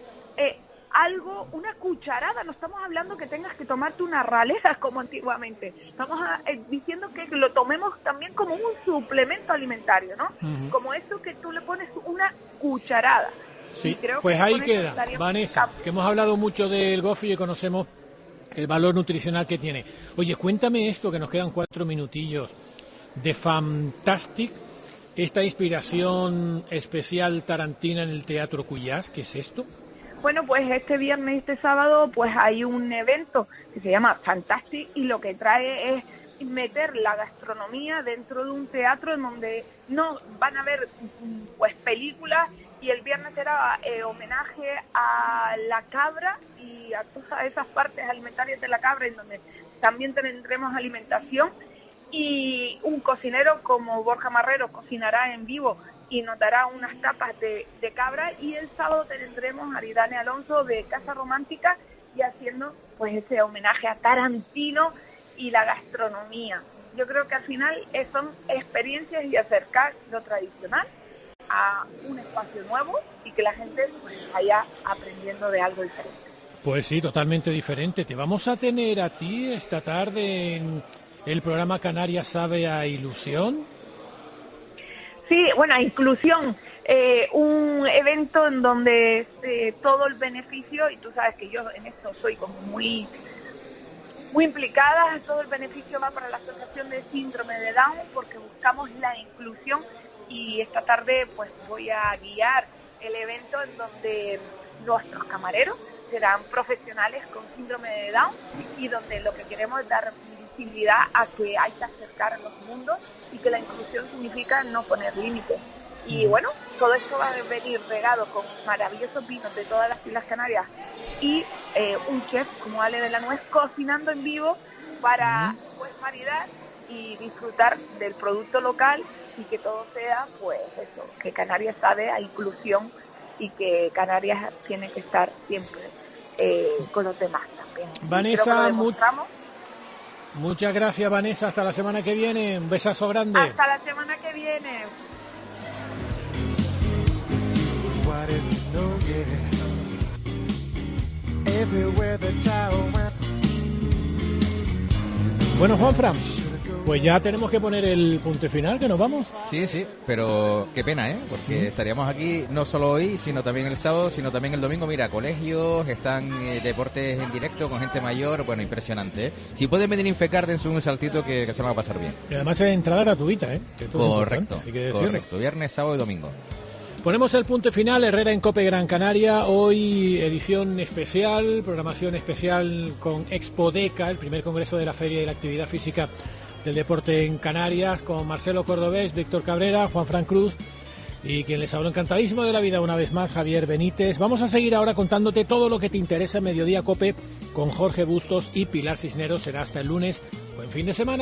algo, una cucharada, no estamos hablando que tengas que tomarte una ralera como antiguamente, estamos diciendo que lo tomemos también como un suplemento alimentario, ¿no? Como eso que tú le pones una cucharada. Sí, pues ahí queda, Vanessa, que hemos hablado mucho del gofio y conocemos el valor nutricional que tiene. Oye, cuéntame esto, que nos quedan 4 minutillos, de Fantastic, esta inspiración especial tarantina en el Teatro Cuyás. ¿Qué es esto? Bueno, pues este viernes y este sábado pues hay un evento que se llama Fantastic, y lo que trae es meter la gastronomía dentro de un teatro en donde no van a haber pues películas, y el viernes será homenaje a la cabra y a todas esas partes alimentarias de la cabra, en donde también tendremos alimentación, y un cocinero como Borja Marrero cocinará en vivo y nos dará unas tapas de cabra, y el sábado tendremos a Aridane Alonso de Casa Romántica y haciendo pues ese homenaje a Tarantino y la gastronomía. Yo creo que al final son experiencias y acercar lo tradicional a un espacio nuevo, y que la gente pues vaya aprendiendo de algo diferente. Pues sí, totalmente diferente. Te vamos a tener a ti esta tarde en el programa Canarias Sabe a Ilusión. Sí, bueno, inclusión, un evento en donde todo el beneficio, y tú sabes que yo en esto soy como muy implicada, todo el beneficio va para la Asociación de Síndrome de Down, porque buscamos la inclusión, y esta tarde pues voy a guiar el evento en donde nuestros camareros serán profesionales con síndrome de Down, y donde lo que queremos es dar visibilidad a que hay que acercar a los mundos, y que la inclusión significa no poner límites. Y bueno, todo esto va a venir regado con maravillosos vinos de todas las Islas Canarias, y un chef como Ale de la Nuez cocinando en vivo para pues maridar y disfrutar del producto local, y que todo sea pues eso, que Canarias sabe a inclusión, y que Canarias tiene que estar siempre con los demás también. Vanessa, muchas gracias, Vanessa, hasta la semana que viene, un besazo grande. Hasta la semana que viene. Bueno, Juanfran, pues ya tenemos que poner el punto final, que nos vamos. Sí, pero qué pena, porque estaríamos aquí no solo hoy, sino también el sábado, sino también el domingo. Mira, colegios, están deportes en directo con gente mayor, bueno, impresionante. Si pueden venir a Infecar, dense un saltito que se van a pasar bien. Y además es entrada gratuita, Correcto, viernes, sábado y domingo. Ponemos el punto final, Herrera en COPE Gran Canaria, hoy edición especial, programación especial con Expodeca, el primer congreso de la Feria y la Actividad Física del Deporte en Canarias, con Marcelo Cordobés, Víctor Cabrera, Juanfran Cruz y quien les habló encantadísimo de la vida una vez más, Javier Benítez. Vamos a seguir ahora contándote todo lo que te interesa en Mediodía COPE con Jorge Bustos y Pilar Cisneros. Será hasta el lunes. Buen fin de semana.